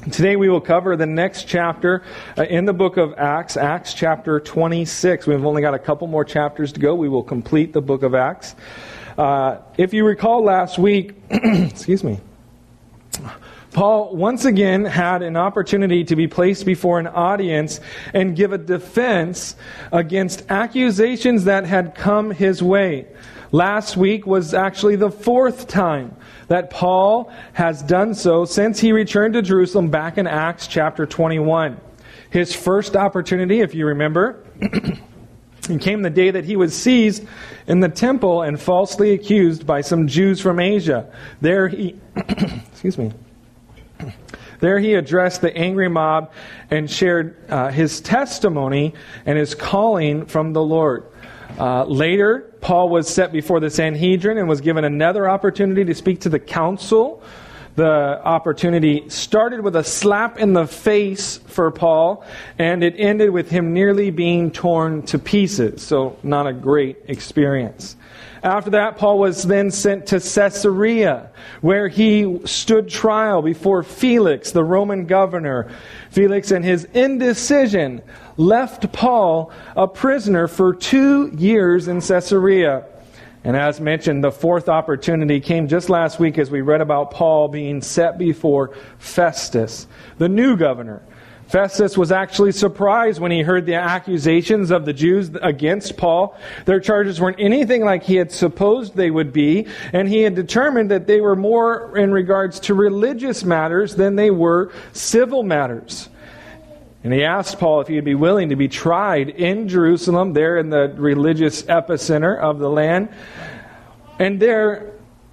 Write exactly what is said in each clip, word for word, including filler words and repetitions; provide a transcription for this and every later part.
Today we will cover the next chapter uh, in the book of Acts, Acts chapter twenty-six. We've only got a couple more chapters to go. We will complete the book of Acts. Uh, if you recall last week, excuse me, Paul once again had an opportunity to be placed before an audience and give a defense against accusations that had come his way. Last week was actually the fourth time that Paul has done so since he returned to Jerusalem back in Acts chapter twenty-one. His first opportunity, if you remember, it came the day that he was seized in the temple and falsely accused by some Jews from Asia. There he, excuse me, there he addressed the angry mob and shared uh, his testimony and his calling from the Lord. Uh, later, Paul was set before the Sanhedrin and was given another opportunity to speak to the council. The opportunity started with a slap in the face for Paul, and it ended with him nearly being torn to pieces. So, not a great experience. After that, Paul was then sent to Caesarea, where he stood trial before Felix, the Roman governor. Felix and his indecision left Paul a prisoner for two years in Caesarea. And as mentioned, the fourth opportunity came just last week as we read about Paul being set before Festus, the new governor. Festus was actually surprised when he heard the accusations of the Jews against Paul. Their charges weren't anything like he had supposed they would be, and he had determined that they were more in regards to religious matters than they were civil matters. And he asked Paul if he would be willing to be tried in Jerusalem, there in the religious epicenter of the land. And there,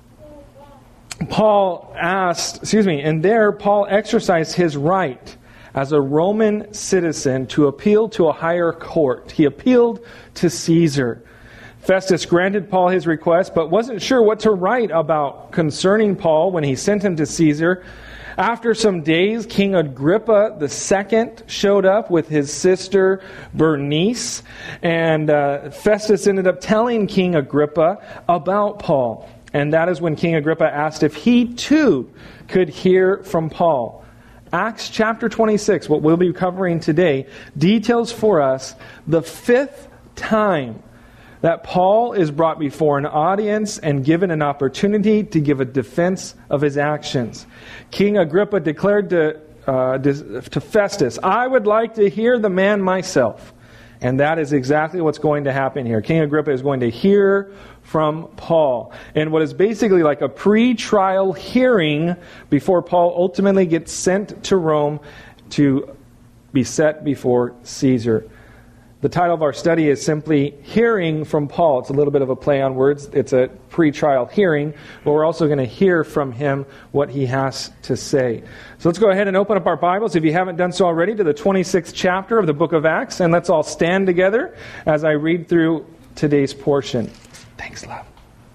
Paul asked, excuse me, and there Paul exercised his right as a Roman citizen to appeal to a higher court. He appealed to Caesar. Festus granted Paul his request, but wasn't sure what to write about concerning Paul when he sent him to Caesar. After some days, King Agrippa the Second showed up with his sister Bernice, and uh, Festus ended up telling King Agrippa about Paul. And that is when King Agrippa asked if he too could hear from Paul. Acts chapter twenty-six, what we'll be covering today, details for us the fifth time that Paul is brought before an audience and given an opportunity to give a defense of his actions. King Agrippa declared to, uh, to Festus, "I would like to hear the man myself." And that is exactly what's going to happen here. King Agrippa is going to hear from Paul in what is basically like a pre-trial hearing before Paul ultimately gets sent to Rome to be set before Caesar. The title of our study is simply Hearing from Paul. It's a little bit of a play on words. It's a pre-trial hearing, but we're also going to hear from him what he has to say. So let's go ahead and open up our Bibles, if you haven't done so already, to the twenty-sixth chapter of the book of Acts, and let's all stand together as I read through today's portion. Thanks, love.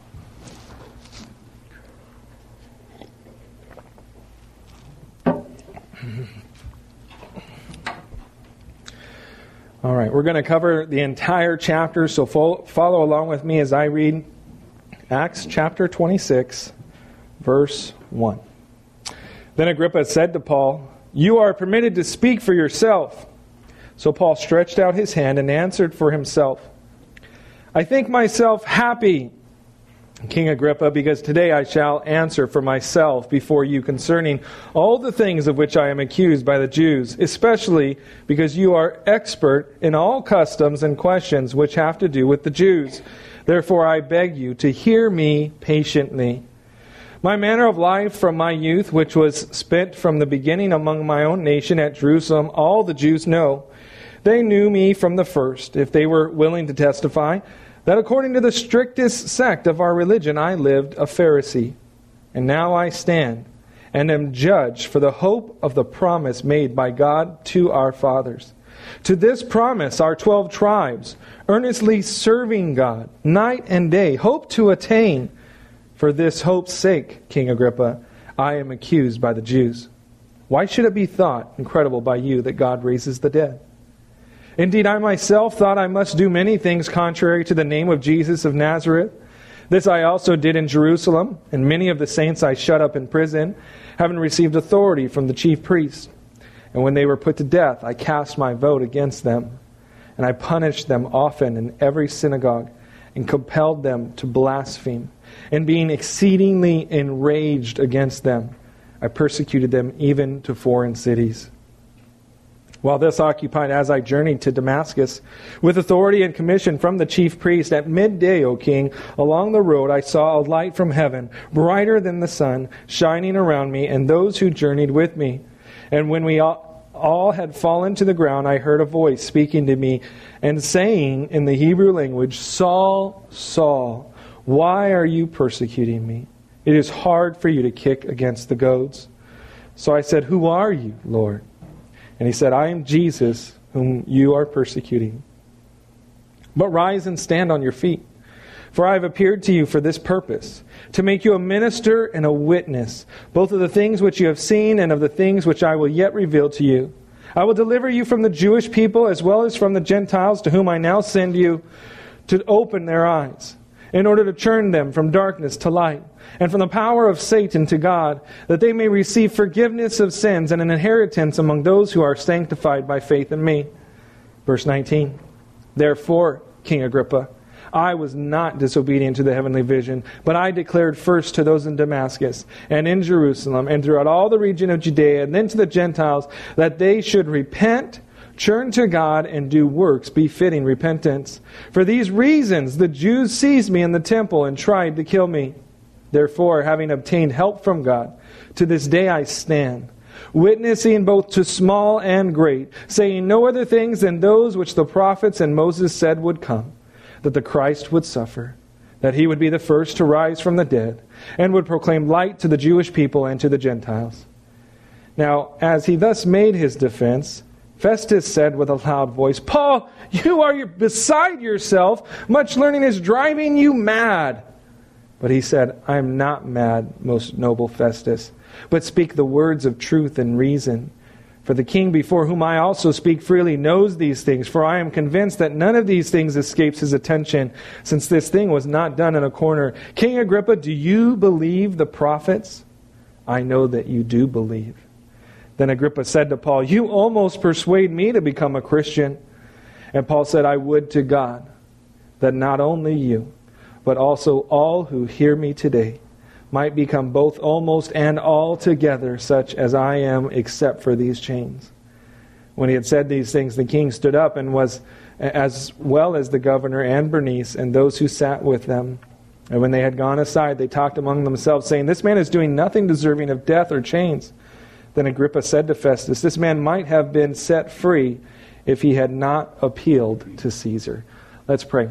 All right, we're going to cover the entire chapter, so follow, follow along with me as I read Acts chapter twenty-six, verse one. Then Agrippa said to Paul, "You are permitted to speak for yourself." So Paul stretched out his hand and answered for himself, "I think myself happy, King Agrippa, because today I shall answer for myself before you concerning all the things of which I am accused by the Jews, especially because you are expert in all customs and questions which have to do with the Jews. Therefore I beg you to hear me patiently. My manner of life from my youth, which was spent from the beginning among my own nation at Jerusalem, all the Jews know. They knew me from the first, if they were willing to testify, that according to the strictest sect of our religion I lived a Pharisee. And now I stand and am judged for the hope of the promise made by God to our fathers. To this promise our twelve tribes, earnestly serving God, night and day, hope to attain. For this hope's sake, King Agrippa, I am accused by the Jews. Why should it be thought incredible by you that God raises the dead? Indeed, I myself thought I must do many things contrary to the name of Jesus of Nazareth. This I also did in Jerusalem, and many of the saints I shut up in prison, having received authority from the chief priests. And when they were put to death, I cast my vote against them. And I punished them often in every synagogue, and compelled them to blaspheme. And being exceedingly enraged against them, I persecuted them even to foreign cities. While this occupied, as I journeyed to Damascus, with authority and commission from the chief priest, at midday, O king, along the road I saw a light from heaven, brighter than the sun, shining around me and those who journeyed with me. And when we all, all had fallen to the ground, I heard a voice speaking to me and saying in the Hebrew language, Saul, Saul, why are you persecuting me? It is hard for you to kick against the goads. So I said, Who are you, Lord? And he said, I am Jesus, whom you are persecuting. But rise and stand on your feet. For I have appeared to you for this purpose, to make you a minister and a witness, both of the things which you have seen and of the things which I will yet reveal to you. I will deliver you from the Jewish people as well as from the Gentiles, to whom I now send you, to open their eyes, in order to turn them from darkness to light, and from the power of Satan to God, that they may receive forgiveness of sins and an inheritance among those who are sanctified by faith in me. Verse nineteen. Therefore, King Agrippa, I was not disobedient to the heavenly vision, but I declared first to those in Damascus and in Jerusalem and throughout all the region of Judea and then to the Gentiles, that they should repent, turn to God, and do works befitting repentance. For these reasons the Jews seized me in the temple and tried to kill me. Therefore, having obtained help from God, to this day I stand, witnessing both to small and great, saying no other things than those which the prophets and Moses said would come, that the Christ would suffer, that he would be the first to rise from the dead, and would proclaim light to the Jewish people and to the Gentiles. Now, as he thus made his defense, Festus said with a loud voice, Paul, you are beside yourself. Much learning is driving you mad. But he said, I am not mad, most noble Festus, but speak the words of truth and reason. For the king before whom I also speak freely knows these things, for I am convinced that none of these things escapes his attention, since this thing was not done in a corner. King Agrippa, do you believe the prophets? I know that you do believe. Then Agrippa said to Paul, you almost persuade me to become a Christian. And Paul said, I would to God that not only you, but also all who hear me today might become both almost and altogether such as I am, except for these chains. When he had said these things, the king stood up and was, as well as the governor and Bernice and those who sat with them. And when they had gone aside, they talked among themselves, saying, this man is doing nothing deserving of death or chains. Then Agrippa said to Festus, this man might have been set free if he had not appealed to Caesar. Let's pray.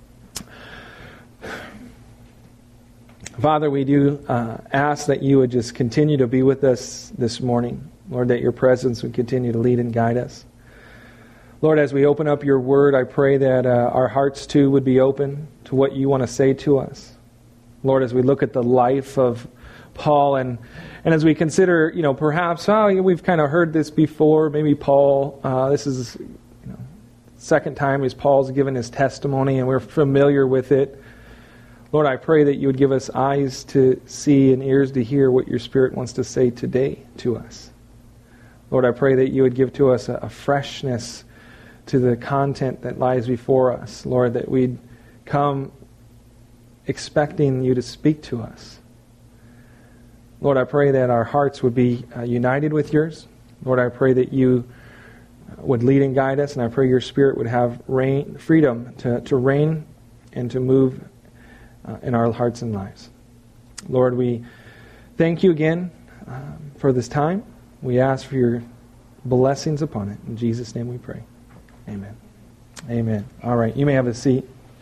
Father, we do uh, ask that you would just continue to be with us this morning. Lord, that your presence would continue to lead and guide us. Lord, as we open up your word, I pray that uh, our hearts too would be open to what you want to say to us. Lord, as we look at the life of Paul and and as we consider, you know, perhaps, oh, we've kind of heard this before. Maybe Paul, uh, this is, you know, second time as Paul's given his testimony and we're familiar with it. Lord, I pray that you would give us eyes to see and ears to hear what your Spirit wants to say today to us. Lord, I pray that you would give to us a, a freshness to the content that lies before us. Lord, that we'd come expecting you to speak to us. Lord, I pray that our hearts would be uh, united with yours. Lord, I pray that you would lead and guide us, and I pray your Spirit would have reign, freedom to, to reign and to move uh, in our hearts and lives. Lord, we thank you again um, for this time. We ask for your blessings upon it. In Jesus' name we pray. Amen. Amen. All right, you may have a seat.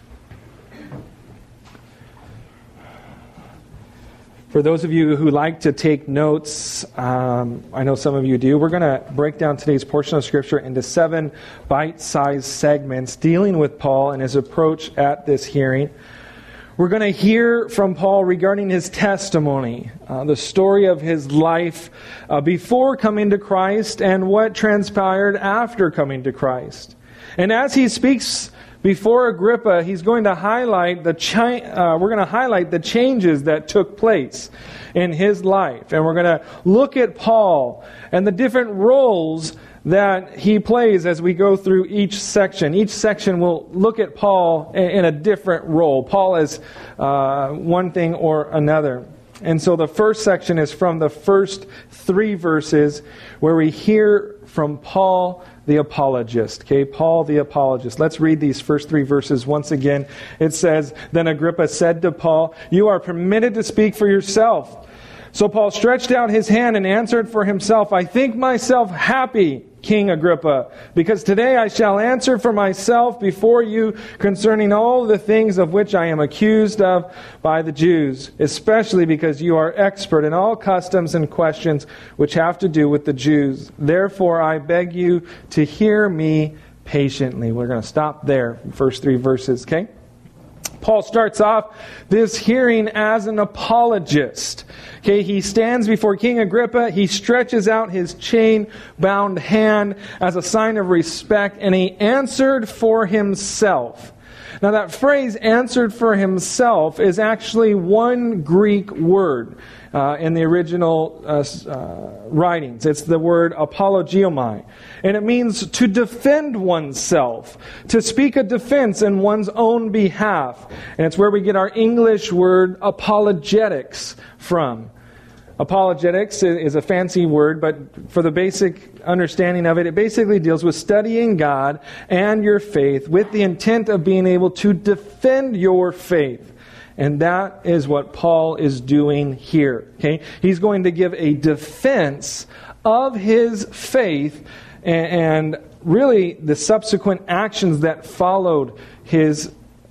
For those of you who like to take notes, um, I know some of you do, we're going to break down today's portion of Scripture into seven bite-sized segments dealing with Paul and his approach at this hearing. We're going to hear from Paul regarding his testimony, uh, the story of his life uh, before coming to Christ and what transpired after coming to Christ. And as he speaks before Agrippa, he's going to highlight the chi- uh, we're going to highlight the changes that took place in his life. And we're going to look at Paul and the different roles that he plays as we go through each section. Each section will look at Paul in a different role. Paul is uh, one thing or another. And so the first section is from the first three verses where we hear from Paul the apologist. Okay, Paul the apologist. Let's read these first three verses once again. It says, "Then Agrippa said to Paul, 'You are permitted to speak for yourself.' So Paul stretched out his hand and answered for himself, 'I think myself happy, King Agrippa, because today I shall answer for myself before you concerning all the things of which I am accused of by the Jews, especially because you are expert in all customs and questions which have to do with the Jews. Therefore I beg you to hear me patiently.'" We're going to stop there, first three verses, okay? Paul starts off this hearing as an apologist. Okay, he stands before King Agrippa. He stretches out his chain-bound hand as a sign of respect, and he answered for himself. Now that phrase, answered for himself, is actually one Greek word uh, in the original uh, uh, writings. It's the word apologiomai. And it means to defend oneself, to speak a defense in one's own behalf. And it's where we get our English word apologetics from. Apologetics is a fancy word, but for the basic understanding of it, it basically deals with studying God and your faith with the intent of being able to defend your faith. And that is what Paul is doing here. Okay? He's going to give a defense of his faith and, and really the subsequent actions that followed his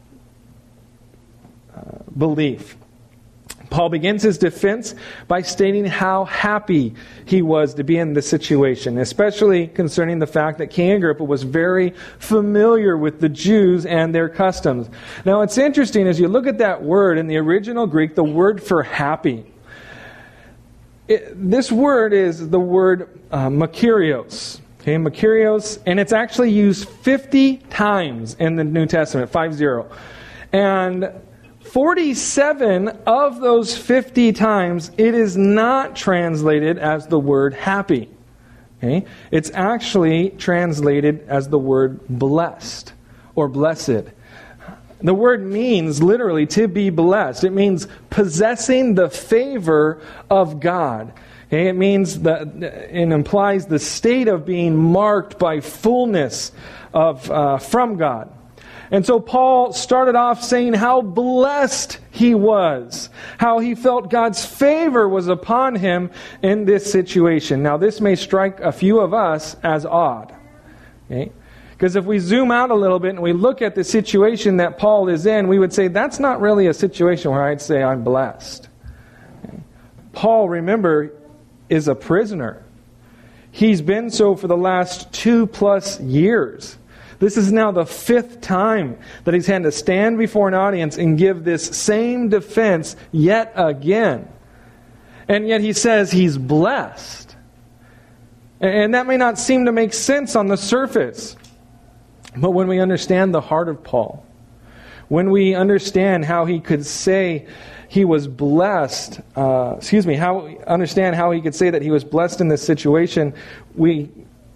uh, belief. Paul begins his defense by stating how happy he was to be in this situation, especially concerning the fact that King Agrippa was very familiar with the Jews and their customs. Now, it's interesting, as you look at that word in the original Greek, the word for happy. It, this word is the word uh, makarios. Okay, makarios, and it's actually used fifty times in the New Testament, five zero. And forty-seven of those fifty times, it is not translated as the word happy. Okay? It's actually translated as the word blessed or blessed. The word means literally to be blessed. It means possessing the favor of God. Okay? It means that it implies the state of being marked by fullness of uh, from God. And so Paul started off saying how blessed he was, how he felt God's favor was upon him in this situation. Now, this may strike a few of us as odd. Okay? Because if we zoom out a little bit and we look at the situation that Paul is in, we would say that's not really a situation where I'd say I'm blessed. Okay? Paul, remember, is a prisoner. He's been so for the last two plus years. This is now the fifth time that he's had to stand before an audience and give this same defense yet again. And yet he says he's blessed. And that may not seem to make sense on the surface. But when we understand the heart of Paul, when we understand how he could say he was blessed, uh, excuse me, how understand how he could say that he was blessed in this situation, we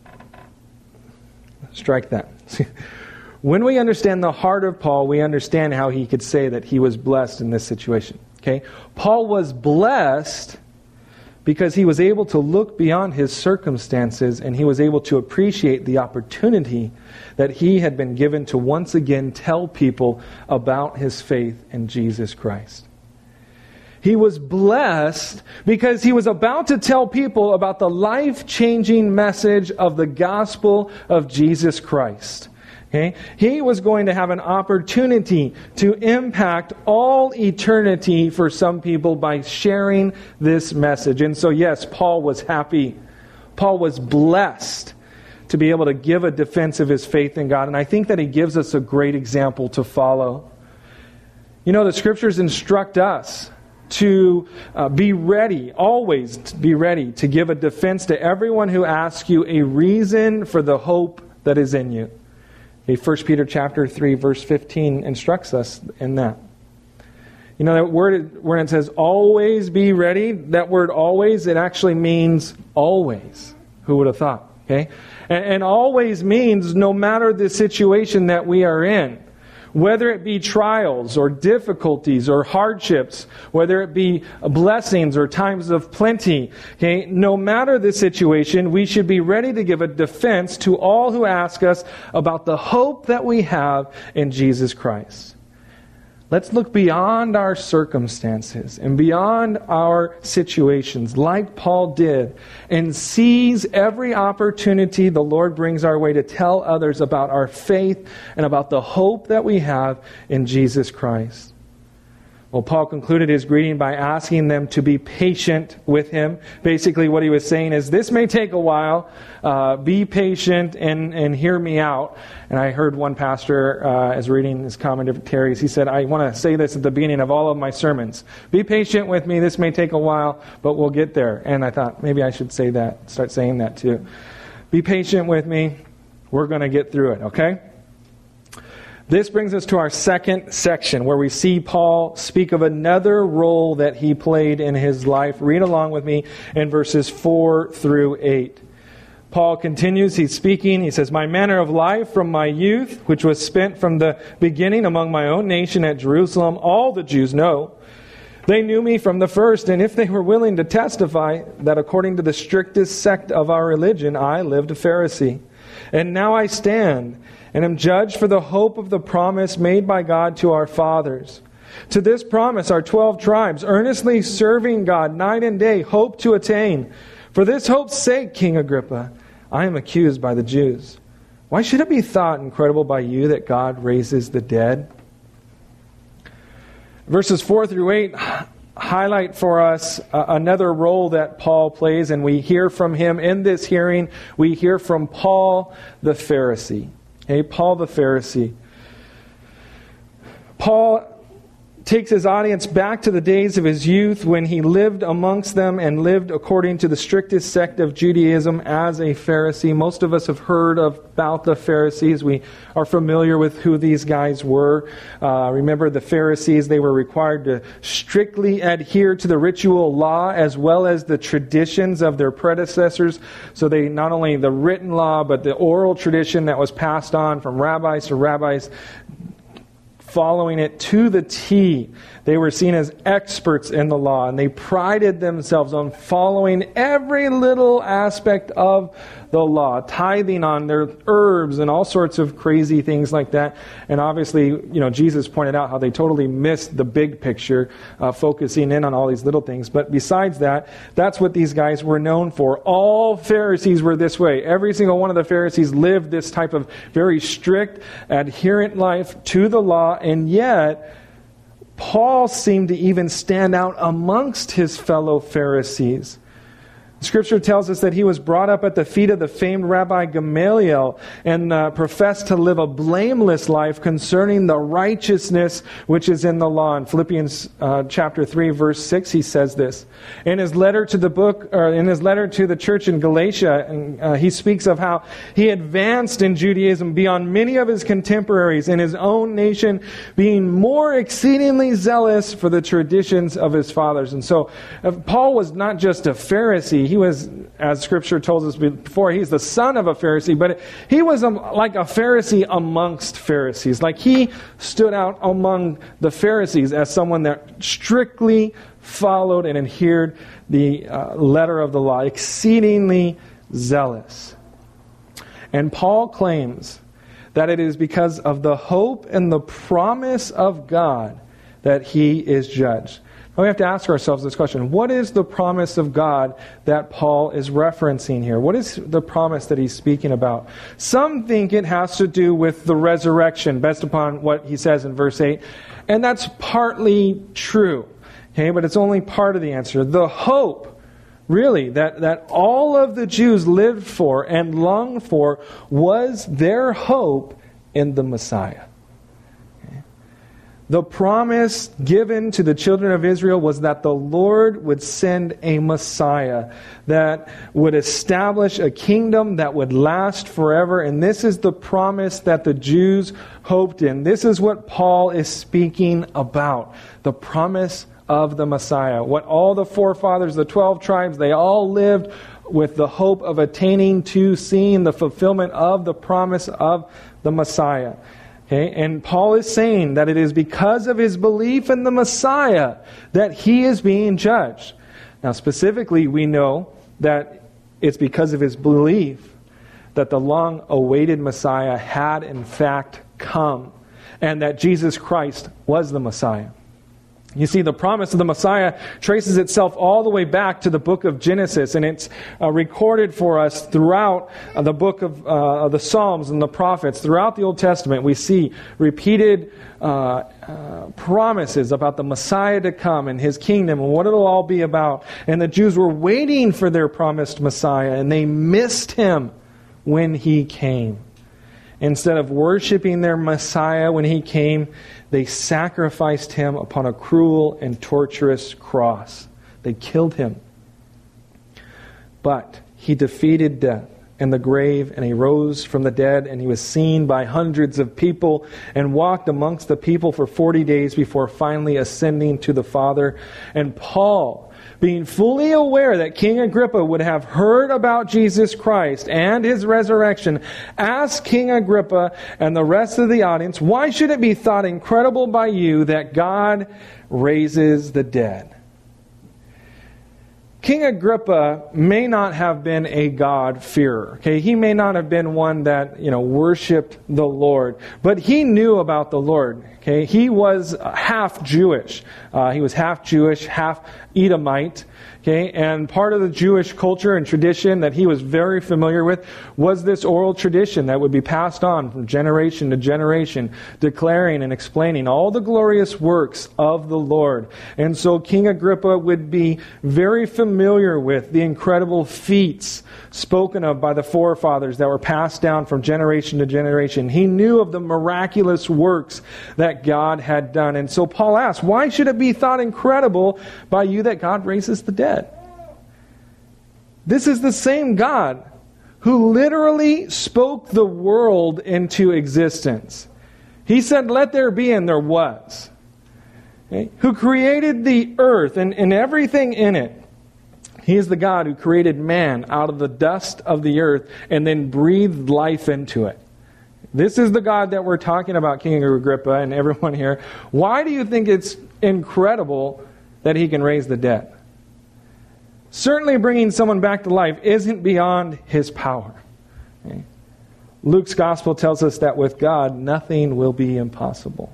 strike that. When we understand the heart of Paul, we understand how he could say that he was blessed in this situation. Okay? Paul was blessed because he was able to look beyond his circumstances and he was able to appreciate the opportunity that he had been given to once again tell people about his faith in Jesus Christ. He was blessed because he was about to tell people about the life-changing message of the gospel of Jesus Christ. Okay? He was going to have an opportunity to impact all eternity for some people by sharing this message. And so, yes, Paul was happy. Paul was blessed to be able to give a defense of his faith in God. And I think that he gives us a great example to follow. You know, the Scriptures instruct us to uh, be ready, always to be ready to give a defense to everyone who asks you a reason for the hope that is in you. Okay, First Peter chapter three, verse fifteen instructs us in that. You know, that word where it says, always be ready, that word always, it actually means always. Who would have thought? Okay? And, and always means no matter the situation that we are in, whether it be trials or difficulties or hardships, whether it be blessings or times of plenty, okay, no matter the situation, we should be ready to give a defense to all who ask us about the hope that we have in Jesus Christ. Let's look beyond our circumstances and beyond our situations, like Paul did, and seize every opportunity the Lord brings our way to tell others about our faith and about the hope that we have in Jesus Christ. Well, Paul concluded his greeting by asking them to be patient with him. Basically, what he was saying is, this may take a while. Uh, be patient and, and hear me out. And I heard one pastor, uh, as reading his commentaries, he said, I want to say this at the beginning of all of my sermons. Be patient with me. This may take a while, but we'll get there. And I thought, maybe I should say that, start saying that too. Be patient with me. We're going to get through it, okay? This brings us to our second section, where we see Paul speak of another role that he played in his life. Read along with me in verses four through eight. Paul continues, he's speaking, he says, my manner of life from my youth, which was spent from the beginning among my own nation at Jerusalem, all the Jews know. They knew me from the first, and if they were willing to testify that according to the strictest sect of our religion, I lived a Pharisee. And now I stand and am judged for the hope of the promise made by God to our fathers. To this promise our twelve tribes, earnestly serving God night and day, hope to attain. For this hope's sake, King Agrippa, I am accused by the Jews. Why should it be thought incredible by you that God raises the dead? Verses four through eight highlight for us uh, another role that Paul plays, and we hear from him in this hearing. We hear from Paul the Pharisee. Okay, Paul the Pharisee. Paul takes his audience back to the days of his youth when he lived amongst them and lived according to the strictest sect of Judaism as a Pharisee. Most of us have heard of, about the Pharisees. We are familiar with who these guys were. Uh, remember the Pharisees, they were required to strictly adhere to the ritual law as well as the traditions of their predecessors. So they not only the written law, but the oral tradition that was passed on from rabbis to rabbis, following it to the T. They were seen as experts in the law, and they prided themselves on following every little aspect of the law, tithing on their herbs and all sorts of crazy things like that. And obviously, you know, Jesus pointed out how they totally missed the big picture, uh, focusing in on all these little things. But besides that, that's what these guys were known for. All Pharisees were this way. Every single one of the Pharisees lived this type of very strict, adherent life to the law, and yet Paul seemed to even stand out amongst his fellow Pharisees. Scripture tells us that he was brought up at the feet of the famed Rabbi Gamaliel and uh, professed to live a blameless life concerning the righteousness which is in the law. In Philippians uh, chapter three, verse six, he says this. In his letter to the book, or in his letter to the church in Galatia, and, uh, he speaks of how he advanced in Judaism beyond many of his contemporaries in his own nation, being more exceedingly zealous for the traditions of his fathers. And so uh, Paul was not just a Pharisee. He was, as Scripture tells us before, he's the son of a Pharisee, but he was a, like a Pharisee amongst Pharisees. Like he stood out among the Pharisees as someone that strictly followed and adhered the uh, letter of the law, exceedingly zealous. And Paul claims that it is because of the hope and the promise of God that he is judged. We have to ask ourselves this question. What is the promise of God that Paul is referencing here? What is the promise that he's speaking about? Some think it has to do with the resurrection, based upon what he says in verse eight. And that's partly true. Okay, but it's only part of the answer. The hope, really, that, that all of the Jews lived for and longed for was their hope in the Messiah. The promise given to the children of Israel was that the Lord would send a Messiah that would establish a kingdom that would last forever. And this is the promise that the Jews hoped in. This is what Paul is speaking about. The promise of the Messiah. What all the forefathers, the twelve tribes, they all lived with the hope of attaining to seeing the fulfillment of the promise of the Messiah. Okay? And Paul is saying that it is because of his belief in the Messiah that he is being judged. Now specifically, we know that it's because of his belief that the long-awaited Messiah had in fact come, and that Jesus Christ was the Messiah. You see, the promise of the Messiah traces itself all the way back to the book of Genesis, and it's uh, recorded for us throughout uh, the book of uh, the Psalms and the prophets. Throughout the Old Testament, we see repeated uh, uh, promises about the Messiah to come and His kingdom and what it'll all be about. And the Jews were waiting for their promised Messiah, and they missed Him when He came. Instead of worshiping their Messiah when He came, they sacrificed Him upon a cruel and torturous cross. They killed Him. But He defeated death and the grave, and He rose from the dead, and He was seen by hundreds of people and walked amongst the people for forty days before finally ascending to the Father. And Paul, being fully aware that King Agrippa would have heard about Jesus Christ and His resurrection, asked King Agrippa and the rest of the audience, "Why should it be thought incredible by you that God raises the dead?" King Agrippa may not have been a God-fearer. Okay, he may not have been one that, you know, worshipped the Lord, but he knew about the Lord. Okay, he was half Jewish. Uh, he was half Jewish, half Edomite. Okay, and part of the Jewish culture and tradition that he was very familiar with was this oral tradition that would be passed on from generation to generation, declaring and explaining all the glorious works of the Lord. And so King Agrippa would be very familiar with the incredible feats spoken of by the forefathers that were passed down from generation to generation. He knew of the miraculous works that God had done. And so Paul asked, "Why should it be thought incredible by you that God raises the dead?" This is the same God who literally spoke the world into existence. He said, "Let there be," and there was. Okay? Who created the earth and, and everything in it. He is the God who created man out of the dust of the earth and then breathed life into it. This is the God that we're talking about, King Agrippa and everyone here. Why do you think it's incredible that He can raise the dead? Certainly bringing someone back to life isn't beyond His power. Okay? Luke's gospel tells us that with God, nothing will be impossible.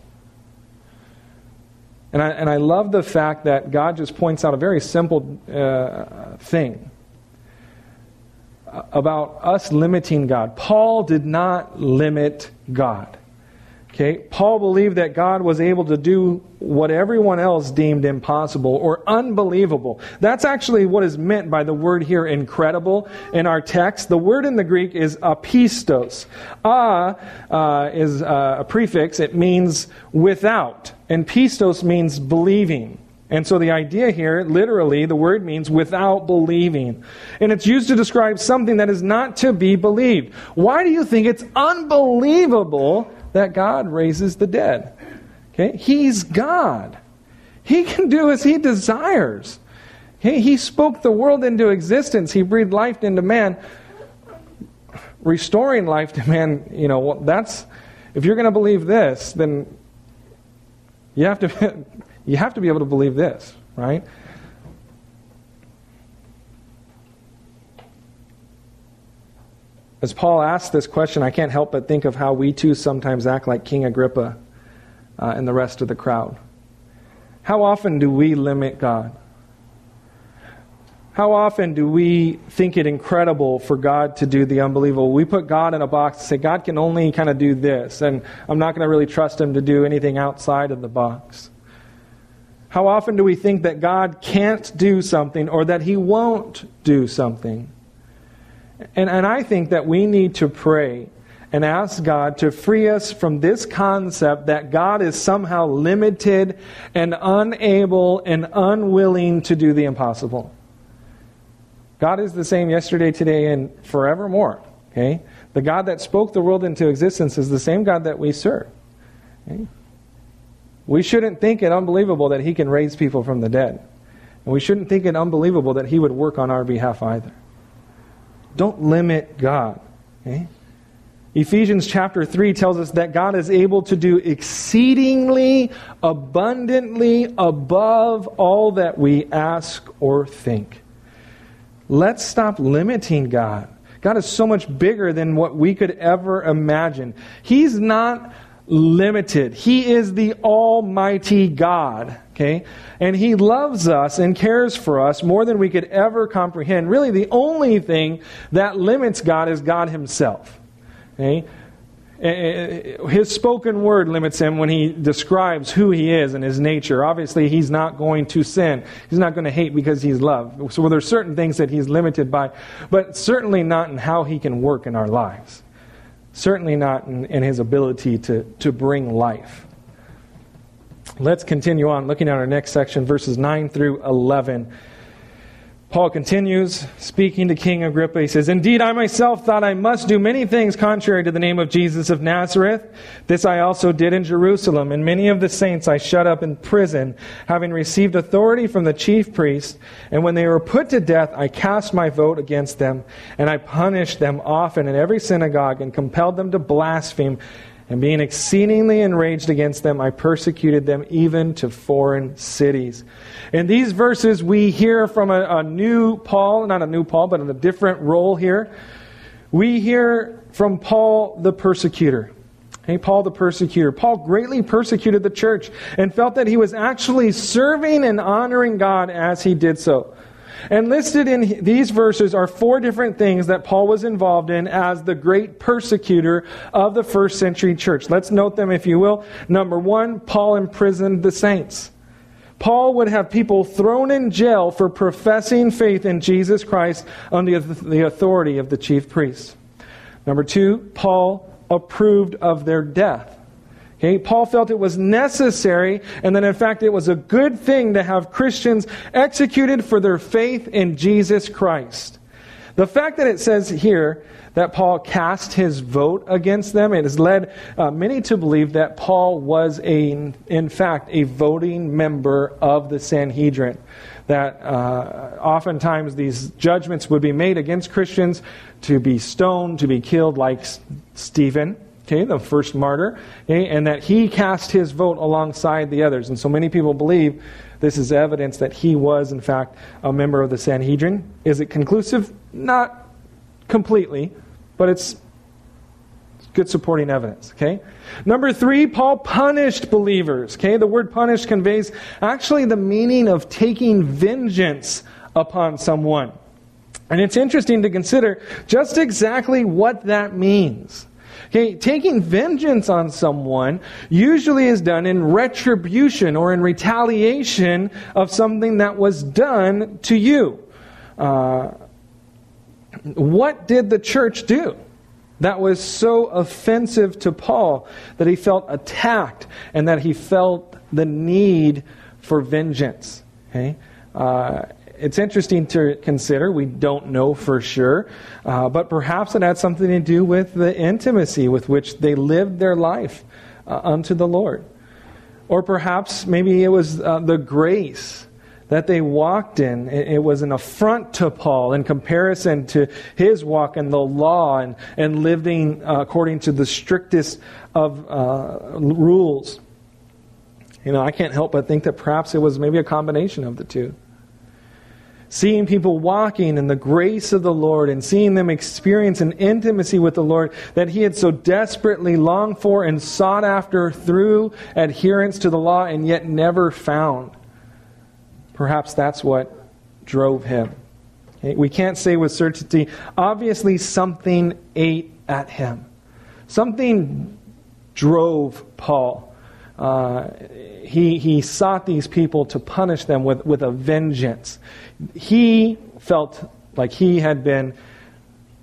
And I, and I love the fact that God just points out a very simple uh, thing about us limiting God. Paul did not limit God. Okay? Paul believed that God was able to do what everyone else deemed impossible or unbelievable. That's actually what is meant by the word here, incredible, in our text. The word in the Greek is apistos. A uh, is uh, a prefix. It means without. And pistos means believing. And so the idea here, literally, the word means without believing. And it's used to describe something that is not to be believed. Why do you think it's unbelievable that God raises the dead? Okay? He's God. He can do as He desires. Okay? He spoke the world into existence. He breathed life into man. Restoring life to man, you know, that's, if you're going to believe this, then you have to you have to be able to believe this, right? As Paul asks this question, I can't help but think of how we too sometimes act like King Agrippa uh, and the rest of the crowd. How often do we limit God? How often do we think it incredible for God to do the unbelievable? We put God in a box and say, God can only kind of do this, and I'm not going to really trust Him to do anything outside of the box. How often do we think that God can't do something or that He won't do something? And, and I think that we need to pray and ask God to free us from this concept that God is somehow limited and unable and unwilling to do the impossible. God is the same yesterday, today, and forevermore. Okay? The God that spoke the world into existence is the same God that we serve. Okay? We shouldn't think it unbelievable that He can raise people from the dead. And we shouldn't think it unbelievable that He would work on our behalf either. Don't limit God. Okay? Ephesians chapter three tells us that God is able to do exceedingly, abundantly, above all that we ask or think. Let's stop limiting God. God is so much bigger than what we could ever imagine. He's not limited. He is the Almighty God. Okay? And He loves us and cares for us more than we could ever comprehend. Really, the only thing that limits God is God Himself. Okay? His spoken word limits Him when He describes who He is and His nature. Obviously, He's not going to sin. He's not going to hate because He's love. So there's certain things that He's limited by, but certainly not in how He can work in our lives. Certainly not in, in His ability to, to bring life. Let's continue on looking at our next section, verses nine through eleven. Paul continues, speaking to King Agrippa. He says, "Indeed, I myself thought I must do many things contrary to the name of Jesus of Nazareth. This I also did in Jerusalem. And many of the saints I shut up in prison, having received authority from the chief priests. And when they were put to death, I cast my vote against them. And I punished them often in every synagogue and compelled them to blaspheme. And being exceedingly enraged against them, I persecuted them even to foreign cities." In these verses, we hear from a, a new Paul, not a new Paul, but in a different role here. We hear from Paul the persecutor. Hey, Paul the persecutor. Paul greatly persecuted the church and felt that he was actually serving and honoring God as he did so. And listed in these verses are four different things that Paul was involved in as the great persecutor of the first century church. Let's note them, if you will. Number one, Paul imprisoned the saints. Paul would have people thrown in jail for professing faith in Jesus Christ under the authority of the chief priests. Number two, Paul approved of their death. Okay, Paul felt it was necessary, and that in fact it was a good thing to have Christians executed for their faith in Jesus Christ. The fact that it says here that Paul cast his vote against them, it has led uh, many to believe that Paul was, a, in fact, a voting member of the Sanhedrin. That uh, oftentimes these judgments would be made against Christians to be stoned, to be killed, like S- Stephen. Okay, the first martyr, okay, and that he cast his vote alongside the others. And so many people believe this is evidence that he was, in fact, a member of the Sanhedrin. Is it conclusive? Not completely, but it's good supporting evidence. Okay. Number three, Paul punished believers. Okay, the word "punish" conveys actually the meaning of taking vengeance upon someone. And it's interesting to consider just exactly what that means. Okay, taking vengeance on someone usually is done in retribution or in retaliation of something that was done to you. Uh, what did the church do that was so offensive to Paul that he felt attacked and that he felt the need for vengeance? Okay. Uh, It's interesting to consider. We don't know for sure. Uh, but perhaps it had something to do with the intimacy with which they lived their life uh, unto the Lord. Or perhaps maybe it was uh, the grace that they walked in. It, it was an affront to Paul in comparison to his walk in the law and, and living uh, according to the strictest of uh, rules. You know, I can't help but think that perhaps it was maybe a combination of the two. Seeing people walking in the grace of the Lord and seeing them experience an intimacy with the Lord that he had so desperately longed for and sought after through adherence to the law and yet never found. Perhaps that's what drove him. Okay? We can't say with certainty. Obviously something ate at him. Something drove Paul. Uh, he he sought these people to punish them with, with a vengeance. He felt like he had been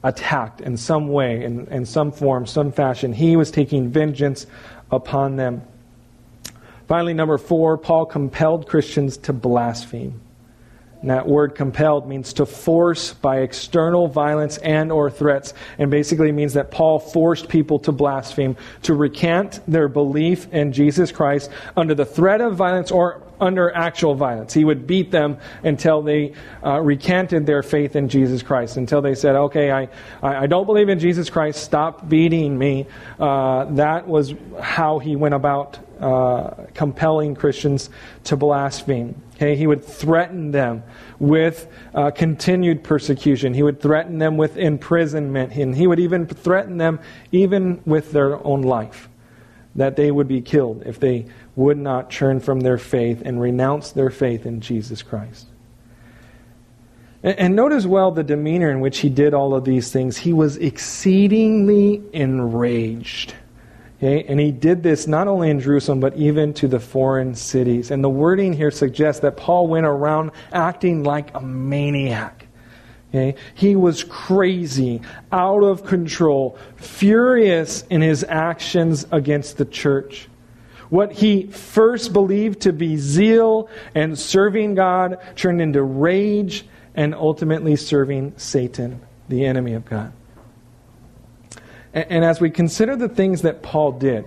attacked in some way, in, in some form, some fashion. He was taking vengeance upon them. Finally, number four, Paul compelled Christians to blaspheme. And that word compelled means to force by external violence and or threats. And basically means that Paul forced people to blaspheme, to recant their belief in Jesus Christ under the threat of violence or under actual violence. He would beat them until they uh, recanted their faith in Jesus Christ, until they said, okay, I, I don't believe in Jesus Christ, stop beating me. Uh, that was how he went about uh, compelling Christians to blaspheme. Okay, he would threaten them with uh, continued persecution. He would threaten them with imprisonment. And he would even threaten them even with their own life, that they would be killed if they would not turn from their faith and renounce their faith in Jesus Christ. And, and note as well the demeanor in which he did all of these things. He was exceedingly enraged. Okay? And he did this not only in Jerusalem, but even to the foreign cities. And the wording here suggests that Paul went around acting like a maniac. Okay? He was crazy, out of control, furious in his actions against the church. What he first believed to be zeal and serving God turned into rage and ultimately serving Satan, the enemy of God. And, and as we consider the things that Paul did,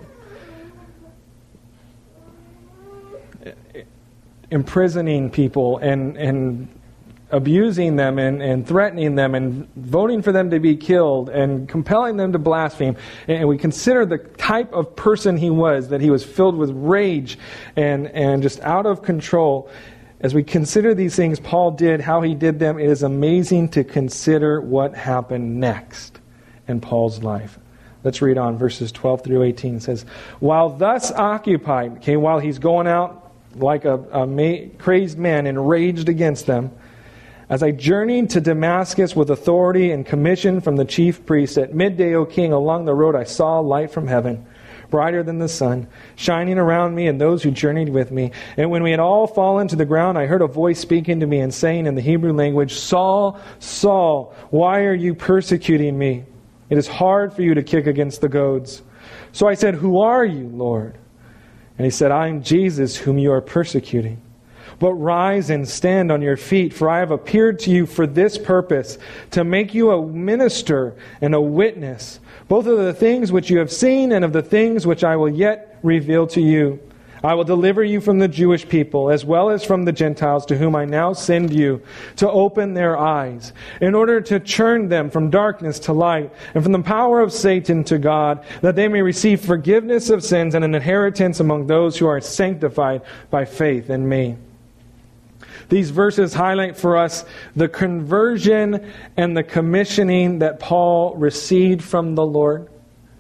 imprisoning people and, and abusing them and, and threatening them and voting for them to be killed and compelling them to blaspheme. And we consider the type of person he was, that he was filled with rage and, and just out of control. As we consider these things Paul did, how he did them, it is amazing to consider what happened next in Paul's life. Let's read on verses twelve through eighteen. It says, while thus occupied, okay, while he's going out like a, a ma- crazed man, enraged against them, as I journeyed to Damascus with authority and commission from the chief priest, at midday, O king, along the road I saw a light from heaven, brighter than the sun, shining around me and those who journeyed with me. And when we had all fallen to the ground, I heard a voice speaking to me and saying in the Hebrew language, Saul, Saul, why are you persecuting me? It is hard for you to kick against the goads. So I said, who are you, Lord? And he said, I am Jesus whom you are persecuting. But rise and stand on your feet, for I have appeared to you for this purpose, to make you a minister and a witness, both of the things which you have seen and of the things which I will yet reveal to you. I will deliver you from the Jewish people, as well as from the Gentiles, to whom I now send you, to open their eyes, in order to turn them from darkness to light, and from the power of Satan to God, that they may receive forgiveness of sins and an inheritance among those who are sanctified by faith in me. These verses highlight for us the conversion and the commissioning that Paul received from the Lord.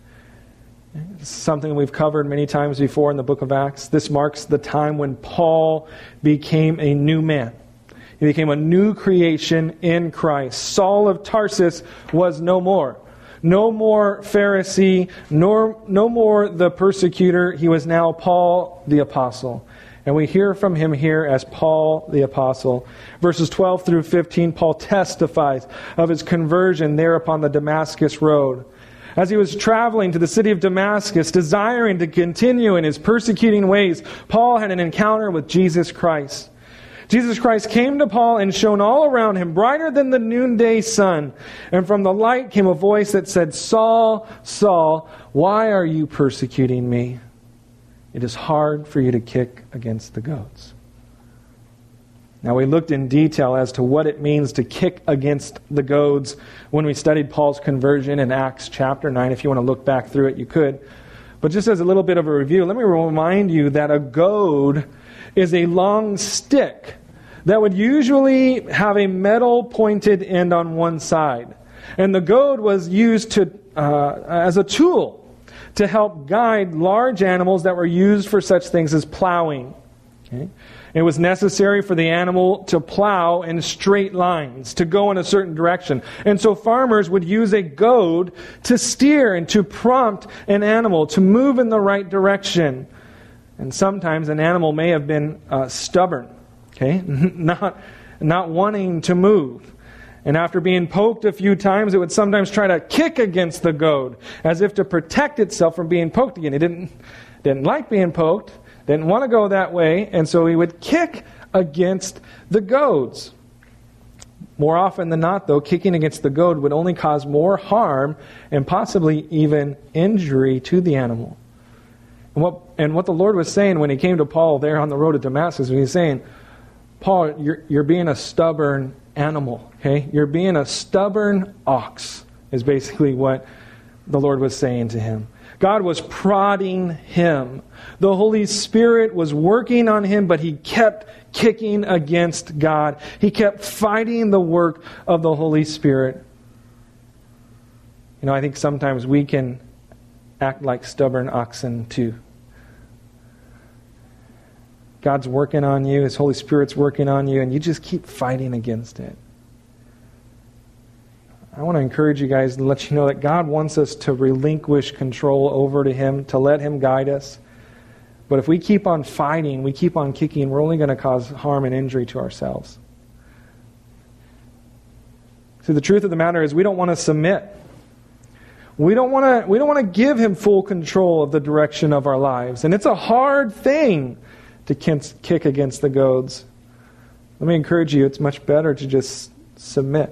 It's something we've covered many times before in the book of Acts. This marks the time when Paul became a new man. He became a new creation in Christ. Saul of Tarsus was no more. No more Pharisee, nor no more the persecutor. He was now Paul the Apostle. And we hear from him here as Paul the Apostle. Verses twelve through fifteen, Paul testifies of his conversion there upon the Damascus road. As he was traveling to the city of Damascus, desiring to continue in his persecuting ways, Paul had an encounter with Jesus Christ. Jesus Christ came to Paul and shone all around him, brighter than the noonday sun. And from the light came a voice that said, Saul, Saul, why are you persecuting me? It is hard for you to kick against the goads. Now, we looked in detail as to what it means to kick against the goads when we studied Paul's conversion in Acts chapter nine. If you want to look back through it, you could. But just as a little bit of a review, let me remind you that a goad is a long stick that would usually have a metal pointed end on one side. And the goad was used to uh, as a tool to help guide large animals that were used for such things as plowing. Okay? It was necessary for the animal to plow in straight lines, to go in a certain direction. And so farmers would use a goad to steer and to prompt an animal to move in the right direction. And sometimes an animal may have been uh, stubborn, okay, not, not wanting to move. And after being poked a few times, it would sometimes try to kick against the goad, as if to protect itself from being poked again. It didn't, didn't like being poked, didn't want to go that way, and so he would kick against the goads. More often than not, though, kicking against the goad would only cause more harm and possibly even injury to the animal. And what, and what the Lord was saying when he came to Paul there on the road to Damascus, he was saying, Paul, you're, you're being a stubborn animal, okay? You're being a stubborn ox, is basically what the Lord was saying to him. God was prodding him. The Holy Spirit was working on him, but he kept kicking against God. He kept fighting the work of the Holy Spirit. You know, I think sometimes we can act like stubborn oxen too. God's working on you, His Holy Spirit's working on you, and you just keep fighting against it. I want to encourage you guys and let you know that God wants us to relinquish control over to Him, to let Him guide us. But if we keep on fighting, we keep on kicking, we're only going to cause harm and injury to ourselves. See, the truth of the matter is we don't want to submit. We don't want to, we don't want to give Him full control of the direction of our lives. And it's a hard thing to kick against the goads. Let me encourage you, it's much better to just submit.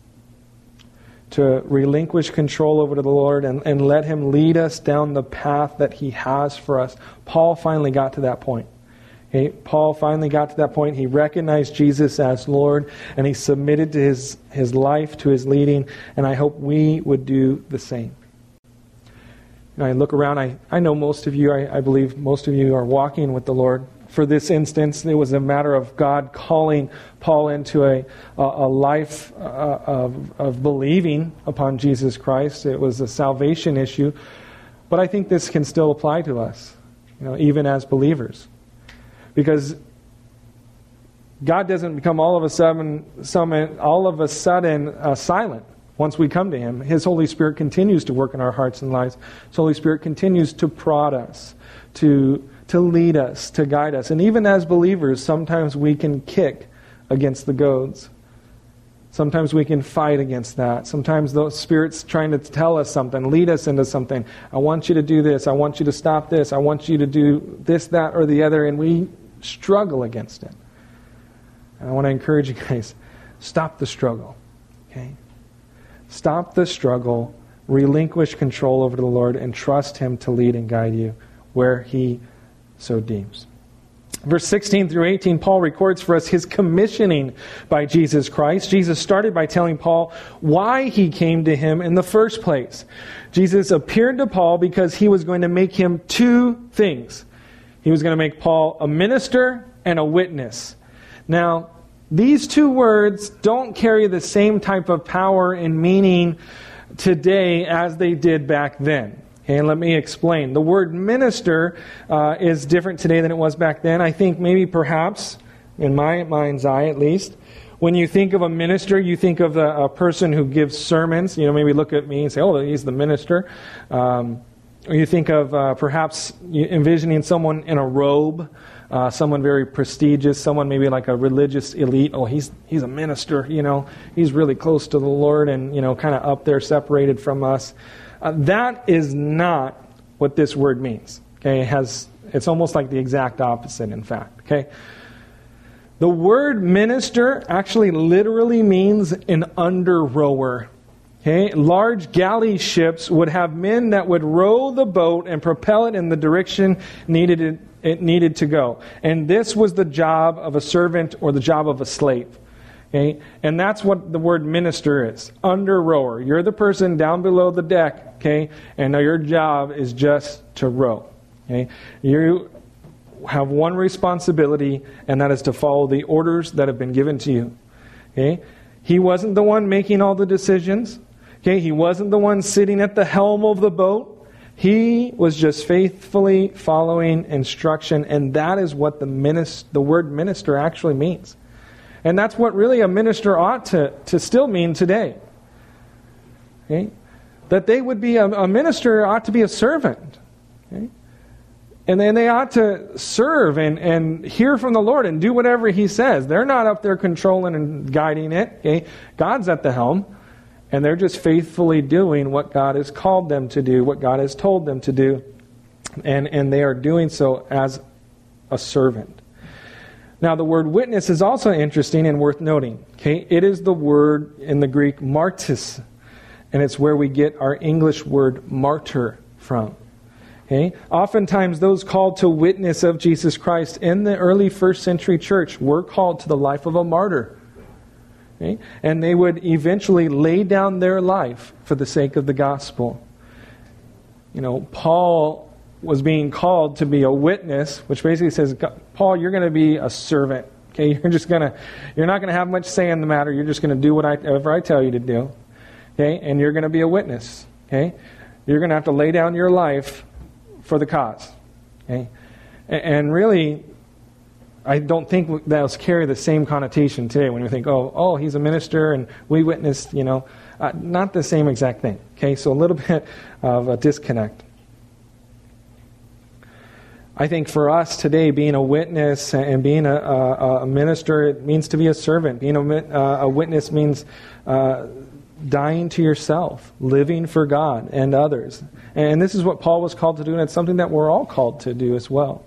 To relinquish control over to the Lord and, and let Him lead us down the path that He has for us. Paul finally got to that point. Okay? Paul finally got to that point. He recognized Jesus as Lord and he submitted to his, his life, to His leading, and I hope we would do the same. You know, I look around, I, I know most of you, I, I believe most of you are walking with the Lord. For this instance, it was a matter of God calling Paul into a, a, a life uh, of, of believing upon Jesus Christ. It was a salvation issue. But I think this can still apply to us, you know, even as believers. Because God doesn't become all of a sudden, some, all of a sudden uh, silent once we come to Him. His Holy Spirit continues to work in our hearts and lives. His Holy Spirit continues to prod us, to to lead us, to guide us. And even as believers, sometimes we can kick against the goads. Sometimes we can fight against that. Sometimes the Spirit's trying to tell us something, lead us into something. I want you to do this. I want you to stop this. I want you to do this, that, or the other. And we struggle against it. And I want to encourage you guys, stop the struggle. Okay? Stop the struggle. Relinquish control over the Lord and trust Him to lead and guide you where He so deems. Verse sixteen through eighteen, Paul records for us his commissioning by Jesus Christ. Jesus started by telling Paul why he came to him in the first place. Jesus appeared to Paul because he was going to make him two things. He was going to make Paul a minister and a witness. Now, these two words don't carry the same type of power and meaning today as they did back then. Okay, and let me explain. The word minister uh, is different today than it was back then. I think maybe perhaps, in my mind's eye at least, when you think of a minister, you think of a, a person who gives sermons. You know, maybe look at me and say, oh, he's the minister. Um, or you think of uh, perhaps envisioning someone in a robe, uh, someone very prestigious, someone maybe like a religious elite. Oh, he's he's a minister, you know. He's really close to the Lord and, you know, kind of up there separated from us. Uh, that is not what this word means. Okay, it has, it's almost like the exact opposite, in fact. Okay, the word minister actually literally means an under rower. Okay, large galley ships would have men that would row the boat and propel it in the direction needed it, it needed to go. And this was the job of a servant or the job of a slave. Okay? And that's what the word minister is. Under rower. You're the person down below the deck, okay? And your job is just to row. Okay? You have one responsibility, and that is to follow the orders that have been given to you. Okay? He wasn't the one making all the decisions. Okay? He wasn't the one sitting at the helm of the boat. He was just faithfully following instruction, and that is what the minister, the word minister actually means. And that's what really a minister ought to, to still mean today. Okay? That they would be, a, a minister ought to be a servant. Okay? And then they ought to serve and, and hear from the Lord and do whatever He says. They're not up there controlling and guiding it. Okay? God's at the helm. And they're just faithfully doing what God has called them to do, what God has told them to do. And, and they are doing so as a servant. Now, the word witness is also interesting and worth noting. Okay? It is the word in the Greek martis. And it's where we get our English word martyr from. Okay? Oftentimes those called to witness of Jesus Christ in the early first century church were called to the life of a martyr. Okay? And they would eventually lay down their life for the sake of the gospel. You know, Paul was being called to be a witness, which basically says, Paul, you're going to be a servant. Okay? You're just going to, you're not going to have much say in the matter. You're just going to do whatever I tell you to do. Okay? And you're going to be a witness. Okay? You're going to have to lay down your life for the cause. Okay? And really, I don't think those carry the same connotation today when we think, oh, oh, he's a minister and we witnessed, you know. Uh, not the same exact thing. Okay, so a little bit of a disconnect. I think for us today, being a witness and being a, a, a minister, it means to be a servant. Being a, uh, a witness means uh, dying to yourself, living for God and others. And this is what Paul was called to do, and it's something that we're all called to do as well.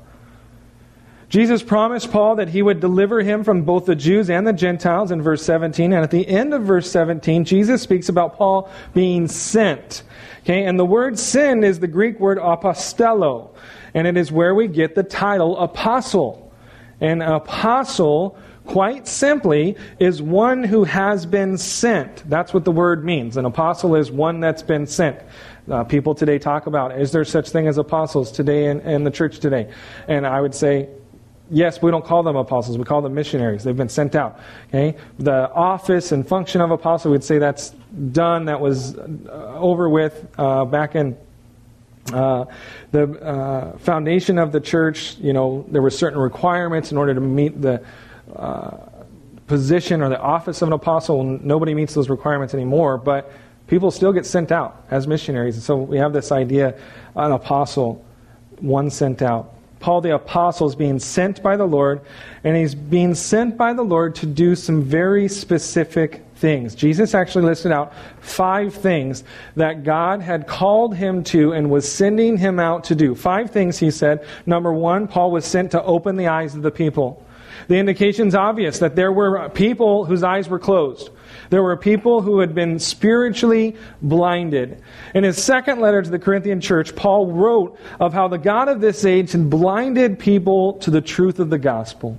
Jesus promised Paul that He would deliver him from both the Jews and the Gentiles in verse seventeen. And at the end of verse seventeen, Jesus speaks about Paul being sent. Okay, and the word send is the Greek word apostello. And it is where we get the title apostle. An apostle, quite simply, is one who has been sent. That's what the word means. An apostle is one that's been sent. Uh, people today talk about, is there such thing as apostles today in, in the church today? And I would say, yes, we don't call them apostles. We call them missionaries. They've been sent out. Okay, the office and function of apostle, we'd say that's done. That was uh, over with uh, back in uh, the uh, foundation of the church. You know, there were certain requirements in order to meet the uh, position or the office of an apostle. Nobody meets those requirements anymore, but people still get sent out as missionaries. And so we have this idea, an apostle, one sent out. Paul the Apostle is being sent by the Lord, and he's being sent by the Lord to do some very specific things. Jesus actually listed out five things that God had called him to and was sending him out to do. Five things, he said. Number one, Paul was sent to open the eyes of the people. The indication's obvious that there were people whose eyes were closed. There were people who had been spiritually blinded. In his second letter to the Corinthian church, Paul wrote of how the God of this age had blinded people to the truth of the gospel.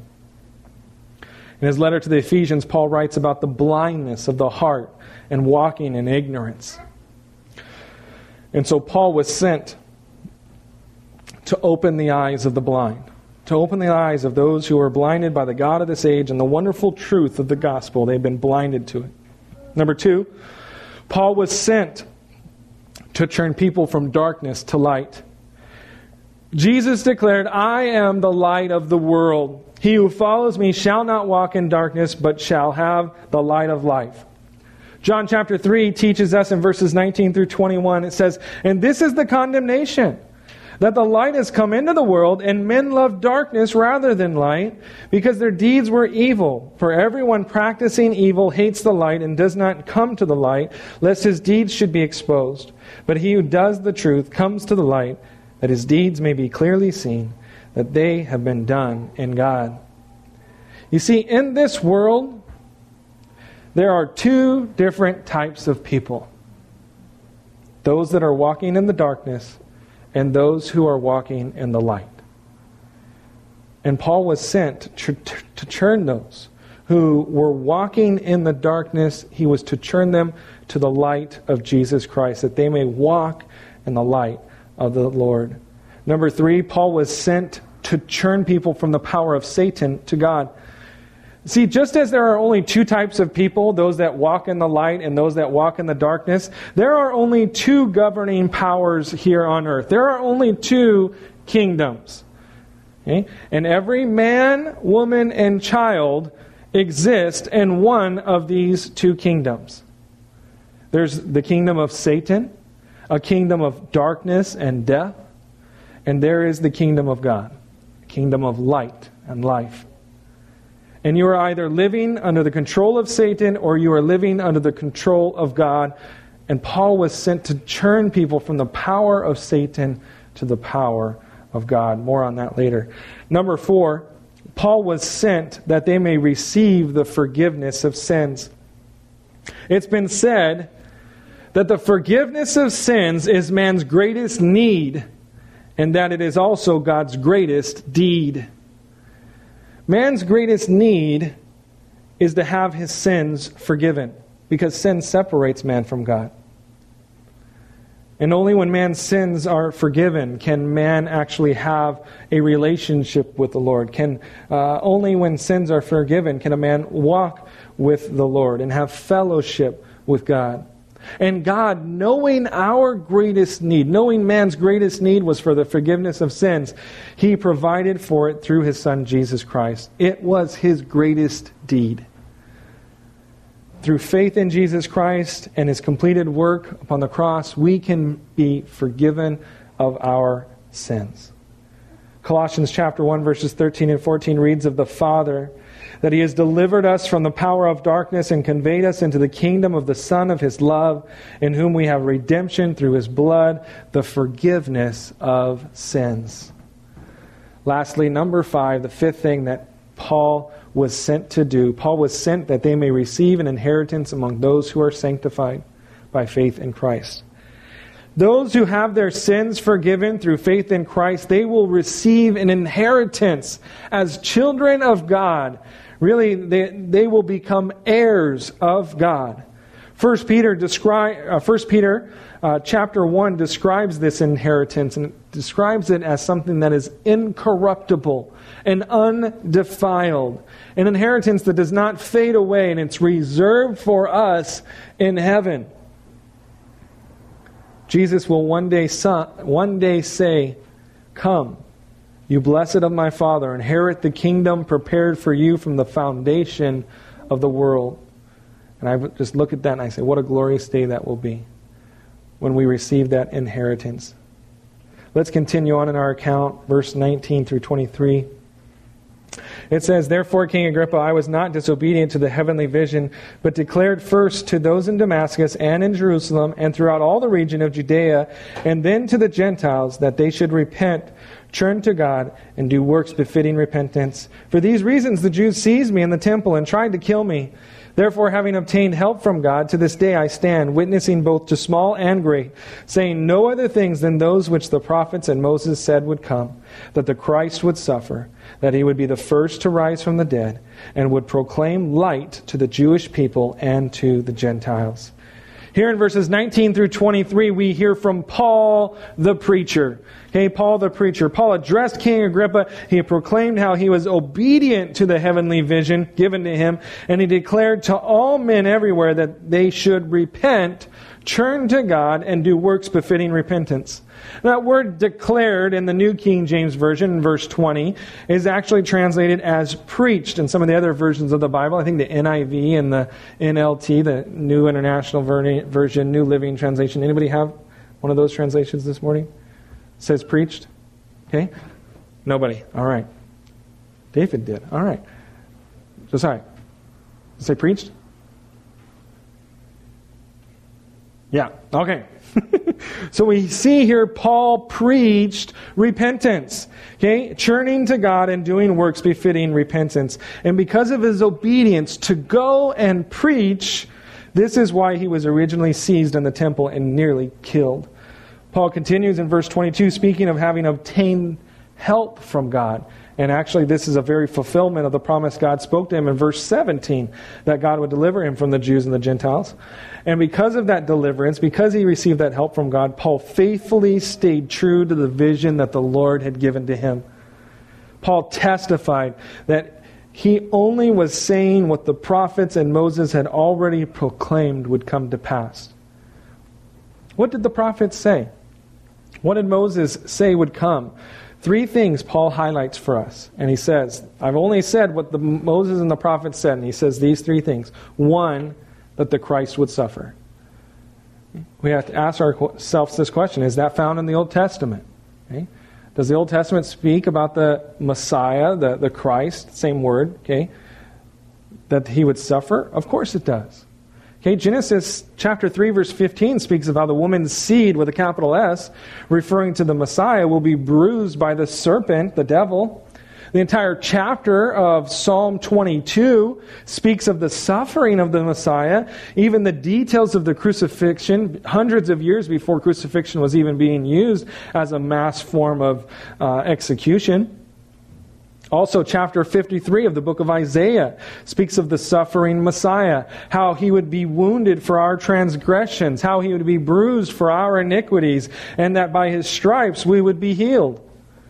In his letter to the Ephesians, Paul writes about the blindness of the heart and walking in ignorance. And so Paul was sent to open the eyes of the blind, to open the eyes of those who are blinded by the God of this age and the wonderful truth of the gospel. They've been blinded to it. Number two, Paul was sent to turn people from darkness to light. Jesus declared, I am the light of the world. He who follows me shall not walk in darkness, but shall have the light of life. John chapter three teaches us in verses nineteen through twenty-one, it says, and this is the condemnation, that the light has come into the world, and men love darkness rather than light, because their deeds were evil. For everyone practicing evil hates the light and does not come to the light, lest his deeds should be exposed. But he who does the truth comes to the light, that his deeds may be clearly seen, that they have been done in God. You see, in this world, there are two different types of people. Those that are walking in the darkness, and those who are walking in the light. And Paul was sent to, to, to turn those who were walking in the darkness, he was to turn them to the light of Jesus Christ, that they may walk in the light of the Lord. Number three, Paul was sent to turn people from the power of Satan to God. See, just as there are only two types of people, those that walk in the light and those that walk in the darkness, there are only two governing powers here on earth. There are only two kingdoms. Okay? And every man, woman, and child exist in one of these two kingdoms. There's the kingdom of Satan, a kingdom of darkness and death. And there is the kingdom of God, a kingdom of light and life. And you are either living under the control of Satan or you are living under the control of God. And Paul was sent to turn people from the power of Satan to the power of God. More on that later. Number four, Paul was sent that they may receive the forgiveness of sins. It's been said that the forgiveness of sins is man's greatest need, and that it is also God's greatest deed. Man's greatest need is to have his sins forgiven, because sin separates man from God. And only when man's sins are forgiven can man actually have a relationship with the Lord. Can uh, only when sins are forgiven can a man walk with the Lord and have fellowship with God. And God, knowing our greatest need, knowing man's greatest need was for the forgiveness of sins, He provided for it through His Son, Jesus Christ. It was His greatest deed. Through faith in Jesus Christ and His completed work upon the cross, we can be forgiven of our sins. Colossians chapter one, verses thirteen and fourteen reads of the Father that He has delivered us from the power of darkness and conveyed us into the kingdom of the Son of His love, in whom we have redemption through His blood, the forgiveness of sins. Lastly, number five, the fifth thing that Paul was sent to do. Paul was sent that they may receive an inheritance among those who are sanctified by faith in Christ. Those who have their sins forgiven through faith in Christ, they will receive an inheritance as children of God. Really, they, they will become heirs of God. First Peter describe, uh, First Peter uh, chapter one describes this inheritance and describes it as something that is incorruptible and undefiled. An inheritance that does not fade away, and it's reserved for us in heaven. Jesus will one day, son, one day say, "Come, you blessed of my Father, inherit the kingdom prepared for you from the foundation of the world." And I just look at that and I say, what a glorious day that will be when we receive that inheritance. Let's continue on in our account, verse nineteen through twenty-three. It says, "Therefore, King Agrippa, I was not disobedient to the heavenly vision, but declared first to those in Damascus and in Jerusalem and throughout all the region of Judea, and then to the Gentiles, that they should repent, turn to God, and do works befitting repentance. For these reasons the Jews seized me in the temple and tried to kill me. Therefore, having obtained help from God, to this day I stand, witnessing both to small and great, saying no other things than those which the prophets and Moses said would come, that the Christ would suffer, that He would be the first to rise from the dead, and would proclaim light to the Jewish people and to the Gentiles." Here in verses nineteen through twenty-three, we hear from Paul the preacher. Okay, Paul the preacher. Paul addressed King Agrippa. He proclaimed how he was obedient to the heavenly vision given to him. And he declared to all men everywhere that they should repent, turn to God, and do works befitting repentance. That word declared in the New King James Version, in verse twenty, is actually translated as preached in some of the other versions of the Bible. I think the N I V and the N L T, the New International Version, New Living Translation. Anybody have one of those translations this morning? It says preached? Okay. Nobody. All right. David did. All right. Josiah. Did it say preached? Yeah. Okay. So we see here Paul preached repentance. Okay? Turning to God and doing works befitting repentance. And because of his obedience to go and preach, this is why he was originally seized in the temple and nearly killed. Paul continues in verse twenty-two, speaking of having obtained help from God. And actually, this is a very fulfillment of the promise God spoke to him in verse seventeen, that God would deliver him from the Jews and the Gentiles. And because of that deliverance, because he received that help from God, Paul faithfully stayed true to the vision that the Lord had given to him. Paul testified that he only was saying what the prophets and Moses had already proclaimed would come to pass. What did the prophets say? What did Moses say would come? Three things Paul highlights for us. And he says, I've only said what the Moses and the prophets said. And he says these three things. One, that the Christ would suffer. We have to ask ourselves this question. Is that found in the Old Testament? Okay. Does the Old Testament speak about the Messiah, the, the Christ, same word, okay, that he would suffer? Of course it does. Okay, Genesis chapter three, verse fifteen speaks of how the woman's seed, with a capital S, referring to the Messiah, will be bruised by the serpent, the devil. The entire chapter of Psalm twenty-two speaks of the suffering of the Messiah, even the details of the crucifixion, hundreds of years before crucifixion was even being used as a mass form of uh, execution. Also, chapter fifty-three of the book of Isaiah speaks of the suffering Messiah, how he would be wounded for our transgressions, how he would be bruised for our iniquities, and that by his stripes we would be healed.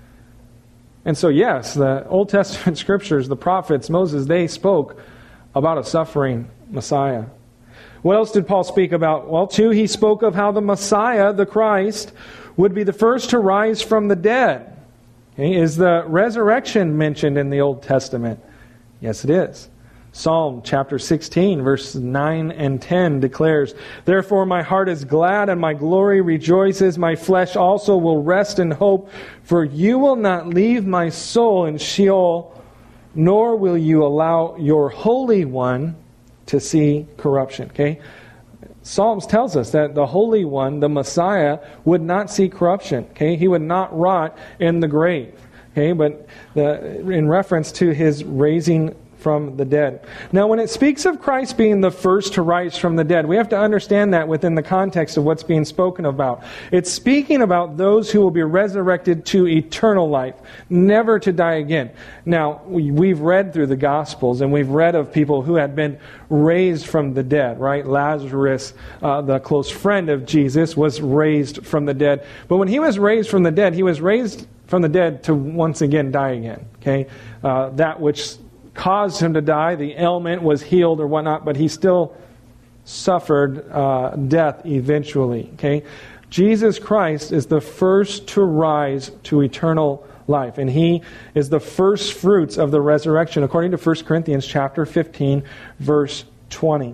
And so, yes, the Old Testament scriptures, the prophets, Moses, they spoke about a suffering Messiah. What else did Paul speak about? Well, too, he spoke of how the Messiah, the Christ, would be the first to rise from the dead. Okay, is the resurrection mentioned in the Old Testament? Yes, it is. Psalm chapter sixteen, verses nine and ten declares, "Therefore my heart is glad and my glory rejoices. My flesh also will rest in hope. For you will not leave my soul in Sheol, nor will you allow your Holy One to see corruption." Okay? Psalms tells us that the Holy One, the Messiah, would not see corruption. Okay, he would not rot in the grave. Okay, but the, in reference to his raising from the dead. Now, when it speaks of Christ being the first to rise from the dead, we have to understand that within the context of what's being spoken about. It's speaking about those who will be resurrected to eternal life, never to die again. Now, we've read through the Gospels, and we've read of people who had been raised from the dead, right? Lazarus, uh, the close friend of Jesus, was raised from the dead. But when he was raised from the dead, he was raised from the dead to once again die again. Okay, uh, that which caused him to die, the ailment was healed or whatnot, but he still suffered uh, death eventually. Okay, Jesus Christ is the first to rise to eternal life, and he is the first fruits of the resurrection, according to First Corinthians chapter fifteen, verse twenty.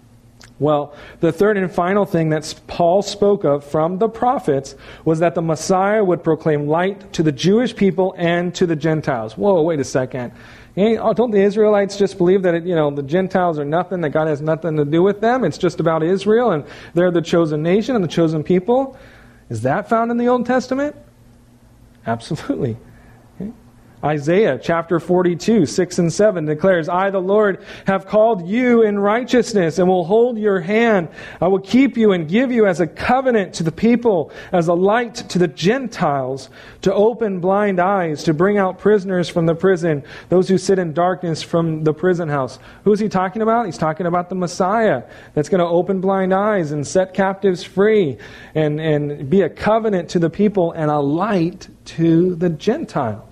Well, the third and final thing that Paul spoke of from the prophets was that the Messiah would proclaim light to the Jewish people and to the Gentiles. Whoa, wait a second. Don't the Israelites just believe that it, you know the Gentiles are nothing, that God has nothing to do with them? It's just about Israel, and they're the chosen nation and the chosen people? Is that found in the Old Testament? Absolutely. Okay. Isaiah chapter forty-two, six and seven declares, "I, the Lord, have called you in righteousness and will hold your hand. I will keep you and give you as a covenant to the people, as a light to the Gentiles, to open blind eyes, to bring out prisoners from the prison, those who sit in darkness from the prison house." Who's he talking about? He's talking about the Messiah that's going to open blind eyes and set captives free and, and be a covenant to the people and a light to the Gentiles.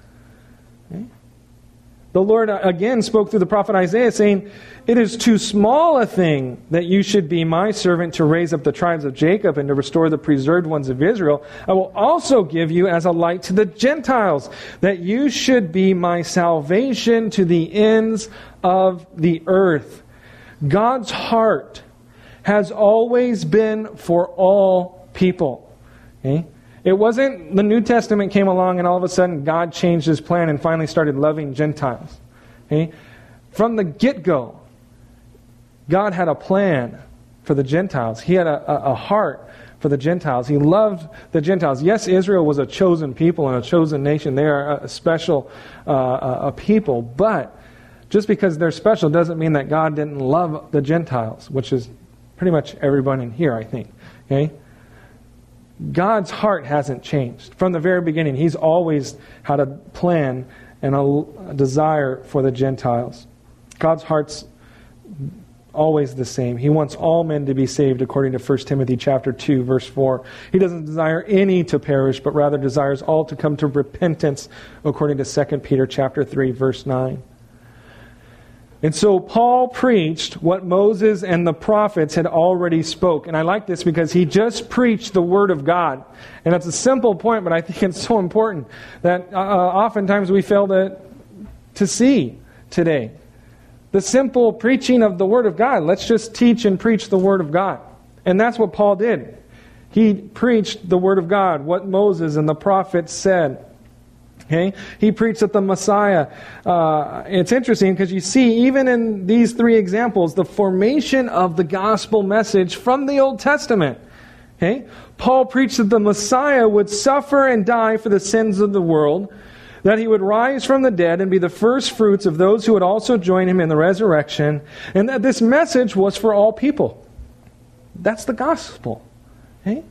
The Lord again spoke through the prophet Isaiah saying, "It is too small a thing that you should be my servant to raise up the tribes of Jacob and to restore the preserved ones of Israel. I will also give you as a light to the Gentiles, that you should be my salvation to the ends of the earth." God's heart has always been for all people. Okay? It wasn't the New Testament came along and all of a sudden God changed his plan and finally started loving Gentiles. Okay? From the get-go, God had a plan for the Gentiles. He had a, a, a heart for the Gentiles. He loved the Gentiles. Yes, Israel was a chosen people and a chosen nation. They are a special uh, a people. But just because they're special doesn't mean that God didn't love the Gentiles, which is pretty much everyone in here, I think. Okay? God's heart hasn't changed. From the very beginning, He's always had a plan and a desire for the Gentiles. God's heart's always the same. He wants all men to be saved, according to First Timothy chapter two, verse four. He doesn't desire any to perish, but rather desires all to come to repentance, according to Second Peter chapter three, verse nine. And so Paul preached what Moses and the prophets had already spoke. And I like this because he just preached the Word of God. And it's a simple point, but I think it's so important that uh, oftentimes we fail to, to see today. The simple preaching of the Word of God. Let's just teach and preach the Word of God. And that's what Paul did. He preached the Word of God, what Moses and the prophets said. Okay? He preached that the Messiah. Uh, it's interesting because you see, even in these three examples, the formation of the gospel message from the Old Testament. Okay? Paul preached that the Messiah would suffer and die for the sins of the world, that he would rise from the dead and be the first fruits of those who would also join him in the resurrection, and that this message was for all people. That's the gospel. Okay?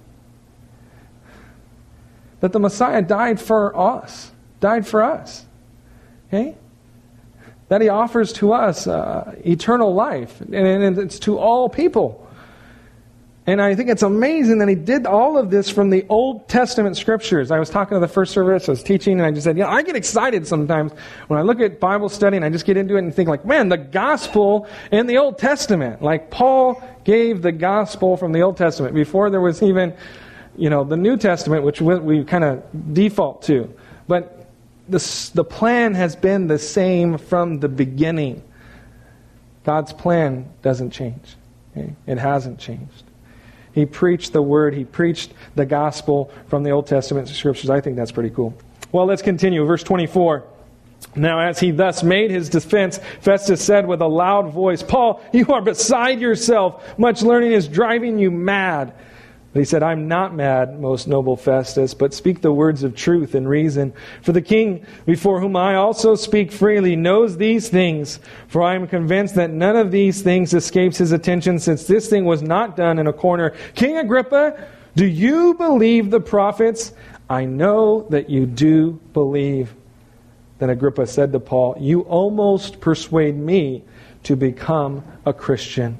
That the Messiah died for us. Died for us. Okay? That he offers to us uh, eternal life. And it's to all people. And I think it's amazing that he did all of this from the Old Testament scriptures. I was talking to the first service, I was teaching, and I just said, you know, I get excited sometimes when I look at Bible study and I just get into it and think like, man, the gospel in the Old Testament. Like Paul gave the gospel from the Old Testament before there was even, you know, the New Testament, which we kind of default to. But the, the plan has been the same from the beginning. God's plan doesn't change. Okay? It hasn't changed. He preached the Word. He preached the gospel from the Old Testament scriptures. I think that's pretty cool. Well, let's continue. Verse twenty-four. Now, as he thus made his defense, Festus said with a loud voice, Paul, you are beside yourself. Much learning is driving you mad. But he said, I'm not mad, most noble Festus, but speak the words of truth and reason. For the king, before whom I also speak freely, knows these things. For I am convinced that none of these things escapes his attention, since this thing was not done in a corner. King Agrippa, do you believe the prophets? I know that you do believe. Then Agrippa said to Paul, you almost persuade me to become a Christian.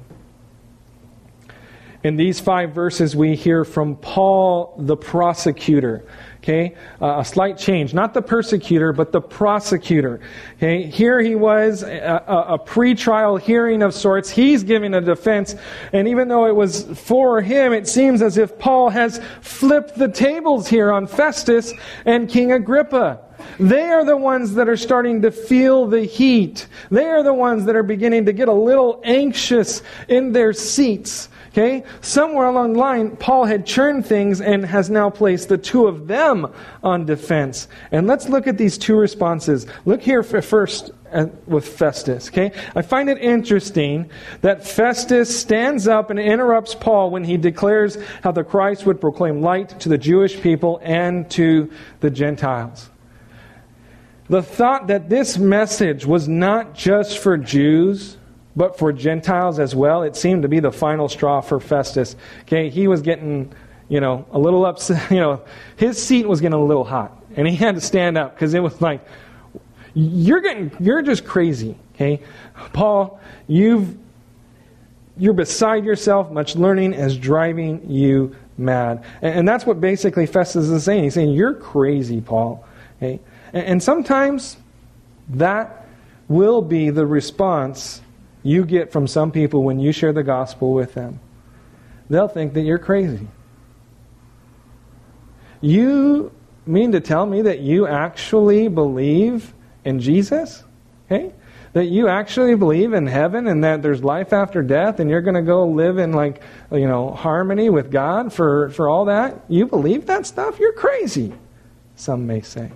In these five verses, we hear from Paul, the prosecutor. Okay, uh, a slight change. Not the persecutor, but the prosecutor. Okay, here he was, a, a, a pre-trial hearing of sorts. He's giving a defense. And even though it was for him, it seems as if Paul has flipped the tables here on Festus and King Agrippa. They are the ones that are starting to feel the heat. They are the ones that are beginning to get a little anxious in their seats. Okay? Somewhere along the line, Paul had churned things and has now placed the two of them on defense. And let's look at these two responses. Look here first with Festus. Okay? I find it interesting that Festus stands up and interrupts Paul when he declares how the Christ would proclaim light to the Jewish people and to the Gentiles. The thought that this message was not just for Jews, but for Gentiles as well, it seemed to be the final straw for Festus. Okay, he was getting, you know, a little upset. You know, his seat was getting a little hot, and he had to stand up because it was like, you're getting, you're just crazy. Okay, Paul, you've, you're beside yourself. Much learning is driving you mad, and, and that's what basically Festus is saying. He's saying you're crazy, Paul. Okay. And sometimes that will be the response you get from some people when you share the gospel with them. They'll think that you're crazy. You mean to tell me that you actually believe in Jesus? Okay? That you actually believe in heaven and that there's life after death and you're going to go live in like, you know, harmony with God for, for all that? You believe that stuff? You're crazy, some may say.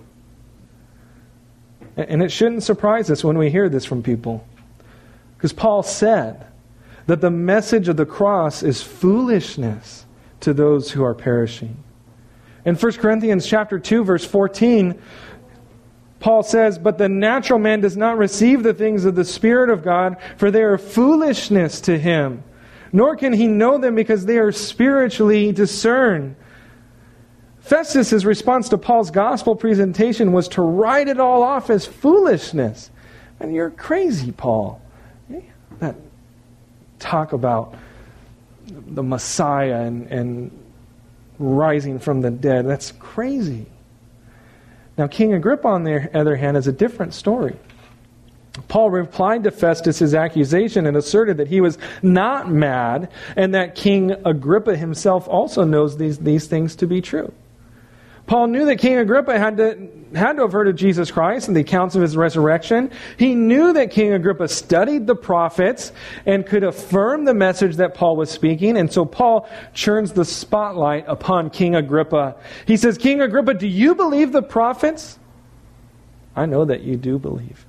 And it shouldn't surprise us when we hear this from people. Because Paul said that the message of the cross is foolishness to those who are perishing. In First Corinthians chapter two, verse fourteen, Paul says, but the natural man does not receive the things of the Spirit of God, for they are foolishness to him. Nor can he know them because they are spiritually discerned. Festus' response to Paul's gospel presentation was to write it all off as foolishness. And you're crazy, Paul. That talk about the Messiah and, and rising from the dead, that's crazy. Now, King Agrippa, on the other hand, is a different story. Paul replied to Festus' accusation and asserted that he was not mad and that King Agrippa himself also knows these, these things to be true. Paul knew that King Agrippa had to, had to have heard of Jesus Christ and the accounts of his resurrection. He knew that King Agrippa studied the prophets and could affirm the message that Paul was speaking. And so Paul turns the spotlight upon King Agrippa. He says, King Agrippa, do you believe the prophets? I know that you do believe.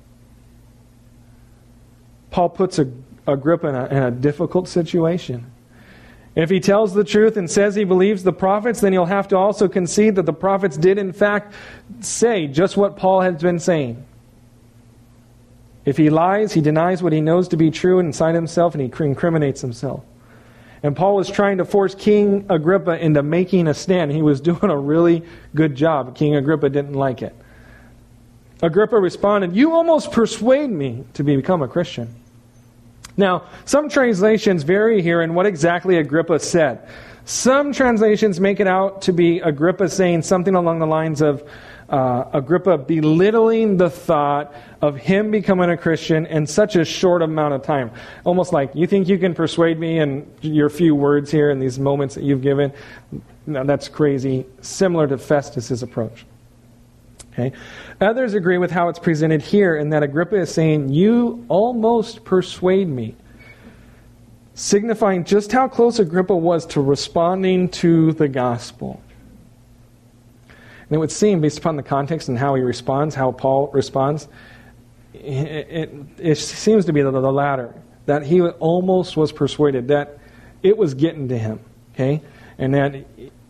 Paul puts Agrippa in a, in a difficult situation. If he tells the truth and says he believes the prophets, then he'll have to also concede that the prophets did in fact say just what Paul has been saying. If he lies, he denies what he knows to be true inside himself, and he incriminates himself. And Paul was trying to force King Agrippa into making a stand. He was doing a really good job. King Agrippa didn't like it. Agrippa responded, "You almost persuade me to become a Christian." Now, some translations vary here in what exactly Agrippa said. Some translations make it out to be Agrippa saying something along the lines of uh, Agrippa belittling the thought of him becoming a Christian in such a short amount of time. Almost like, you think you can persuade me in your few words here in these moments that you've given? No, that's crazy. Similar to Festus's approach. Okay. Others agree with how it's presented here, in that Agrippa is saying, you almost persuade me, signifying just how close Agrippa was to responding to the gospel. And it would seem, based upon the context and how he responds, how Paul responds, it, it, it seems to be the, the latter, that he almost was persuaded, that it was getting to him, okay, and that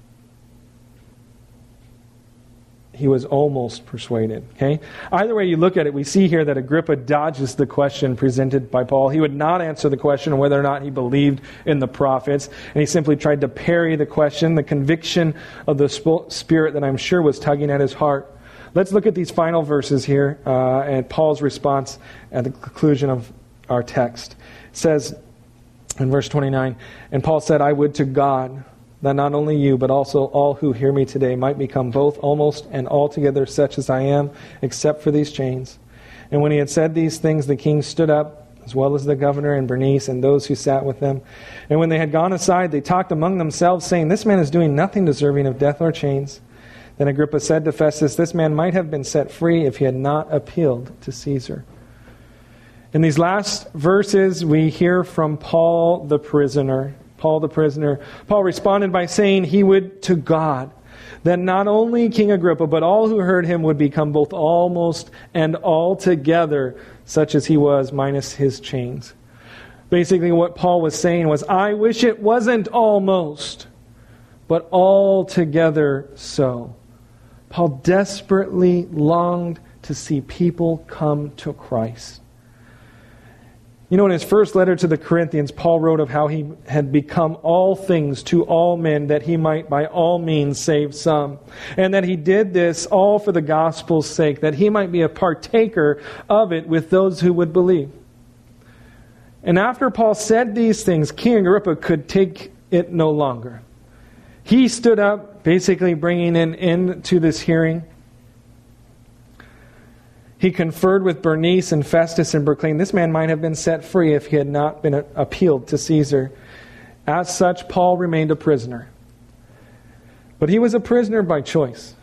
he was almost persuaded. Okay? Either way you look at it, we see here that Agrippa dodges the question presented by Paul. He would not answer the question of whether or not he believed in the prophets, and he simply tried to parry the question, the conviction of the Spirit that I'm sure was tugging at his heart. Let's look at these final verses here, uh, and Paul's response at the conclusion of our text. It says in verse twenty-nine, "And Paul said, I would to God that not only you, but also all who hear me today might become both almost and altogether such as I am, except for these chains." And when he had said these things, the king stood up, as well as the governor and Bernice and those who sat with them. And when they had gone aside, they talked among themselves, saying, "This man is doing nothing deserving of death or chains." Then Agrippa said to Festus, "This man might have been set free if he had not appealed to Caesar." In these last verses, we hear from Paul the prisoner. Paul the prisoner. Paul responded by saying he would to God that not only King Agrippa, but all who heard him would become both almost and altogether such as he was, minus his chains. Basically what Paul was saying was, I wish it wasn't almost, but altogether so. Paul desperately longed to see people come to Christ. You know, in his first letter to the Corinthians, Paul wrote of how he had become all things to all men, that he might by all means save some. And that he did this all for the gospel's sake, that he might be a partaker of it with those who would believe. And after Paul said these things, King Agrippa could take it no longer. He stood up, basically bringing an end to this hearing. He conferred with Bernice and Festus and proclaimed this man might have been set free if he had not been appealed to Caesar. As such, Paul remained a prisoner. But he was a prisoner by choice.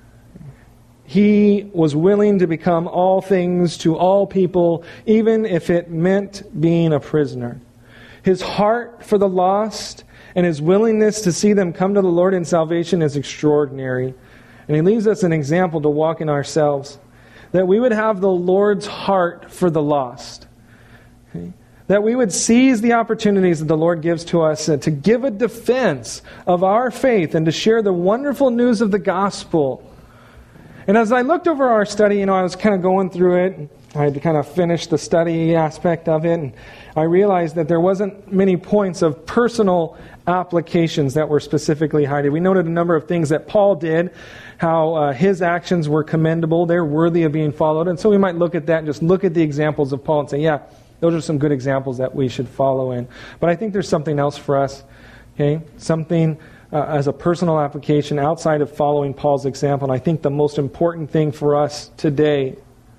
He was willing to become all things to all people, even if it meant being a prisoner. His heart for the lost and his willingness to see them come to the Lord in salvation is extraordinary. And he leaves us an example to walk in ourselves. That we would have the Lord's heart for the lost. Okay? That we would seize the opportunities that the Lord gives to us to give a defense of our faith and to share the wonderful news of the gospel. And as I looked over our study, you know, I was kind of going through it. I had to kind of finish the study aspect of it. And I realized that there wasn't many points of personal applications that were specifically highlighted. We noted a number of things that Paul did, how uh, his actions were commendable, they're worthy of being followed. And so we might look at that and just look at the examples of Paul and say, yeah, those are some good examples that we should follow in. But I think there's something else for us, okay? Something uh, as a personal application outside of following Paul's example. And I think the most important thing for us today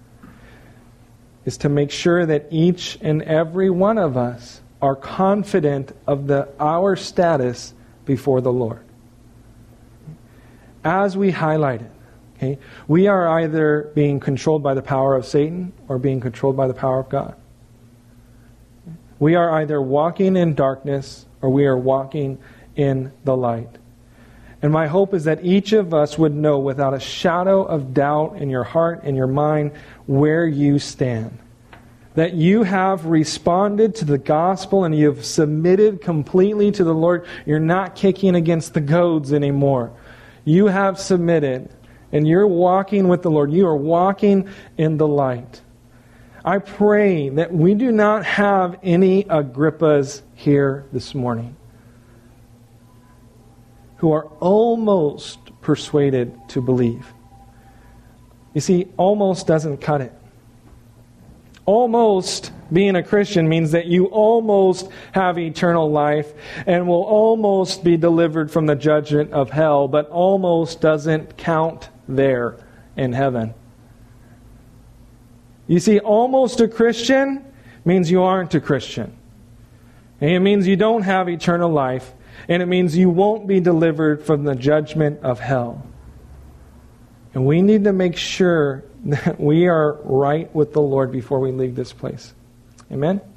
is to make sure that each and every one of us are confident of the our status before the Lord. as we highlighted, okay, we are either being controlled by the power of Satan or being controlled by the power of God. We are either walking in darkness or we are walking in the light. And my hope is that each of us would know without a shadow of doubt in your heart and your mind where you stand. That you have responded to the gospel and you have submitted completely to the Lord. You're not kicking against the goads anymore. You have submitted and you're walking with the Lord. You are walking in the light. I pray that we do not have any Agrippas here this morning who are almost persuaded to believe. You see, almost doesn't cut it. Almost being a Christian means that you almost have eternal life and will almost be delivered from the judgment of hell, but almost doesn't count there in heaven. You see, almost a Christian means you aren't a Christian. And it means you don't have eternal life, and it means you won't be delivered from the judgment of hell. And we need to make sure that we are right with the Lord before we leave this place. Amen?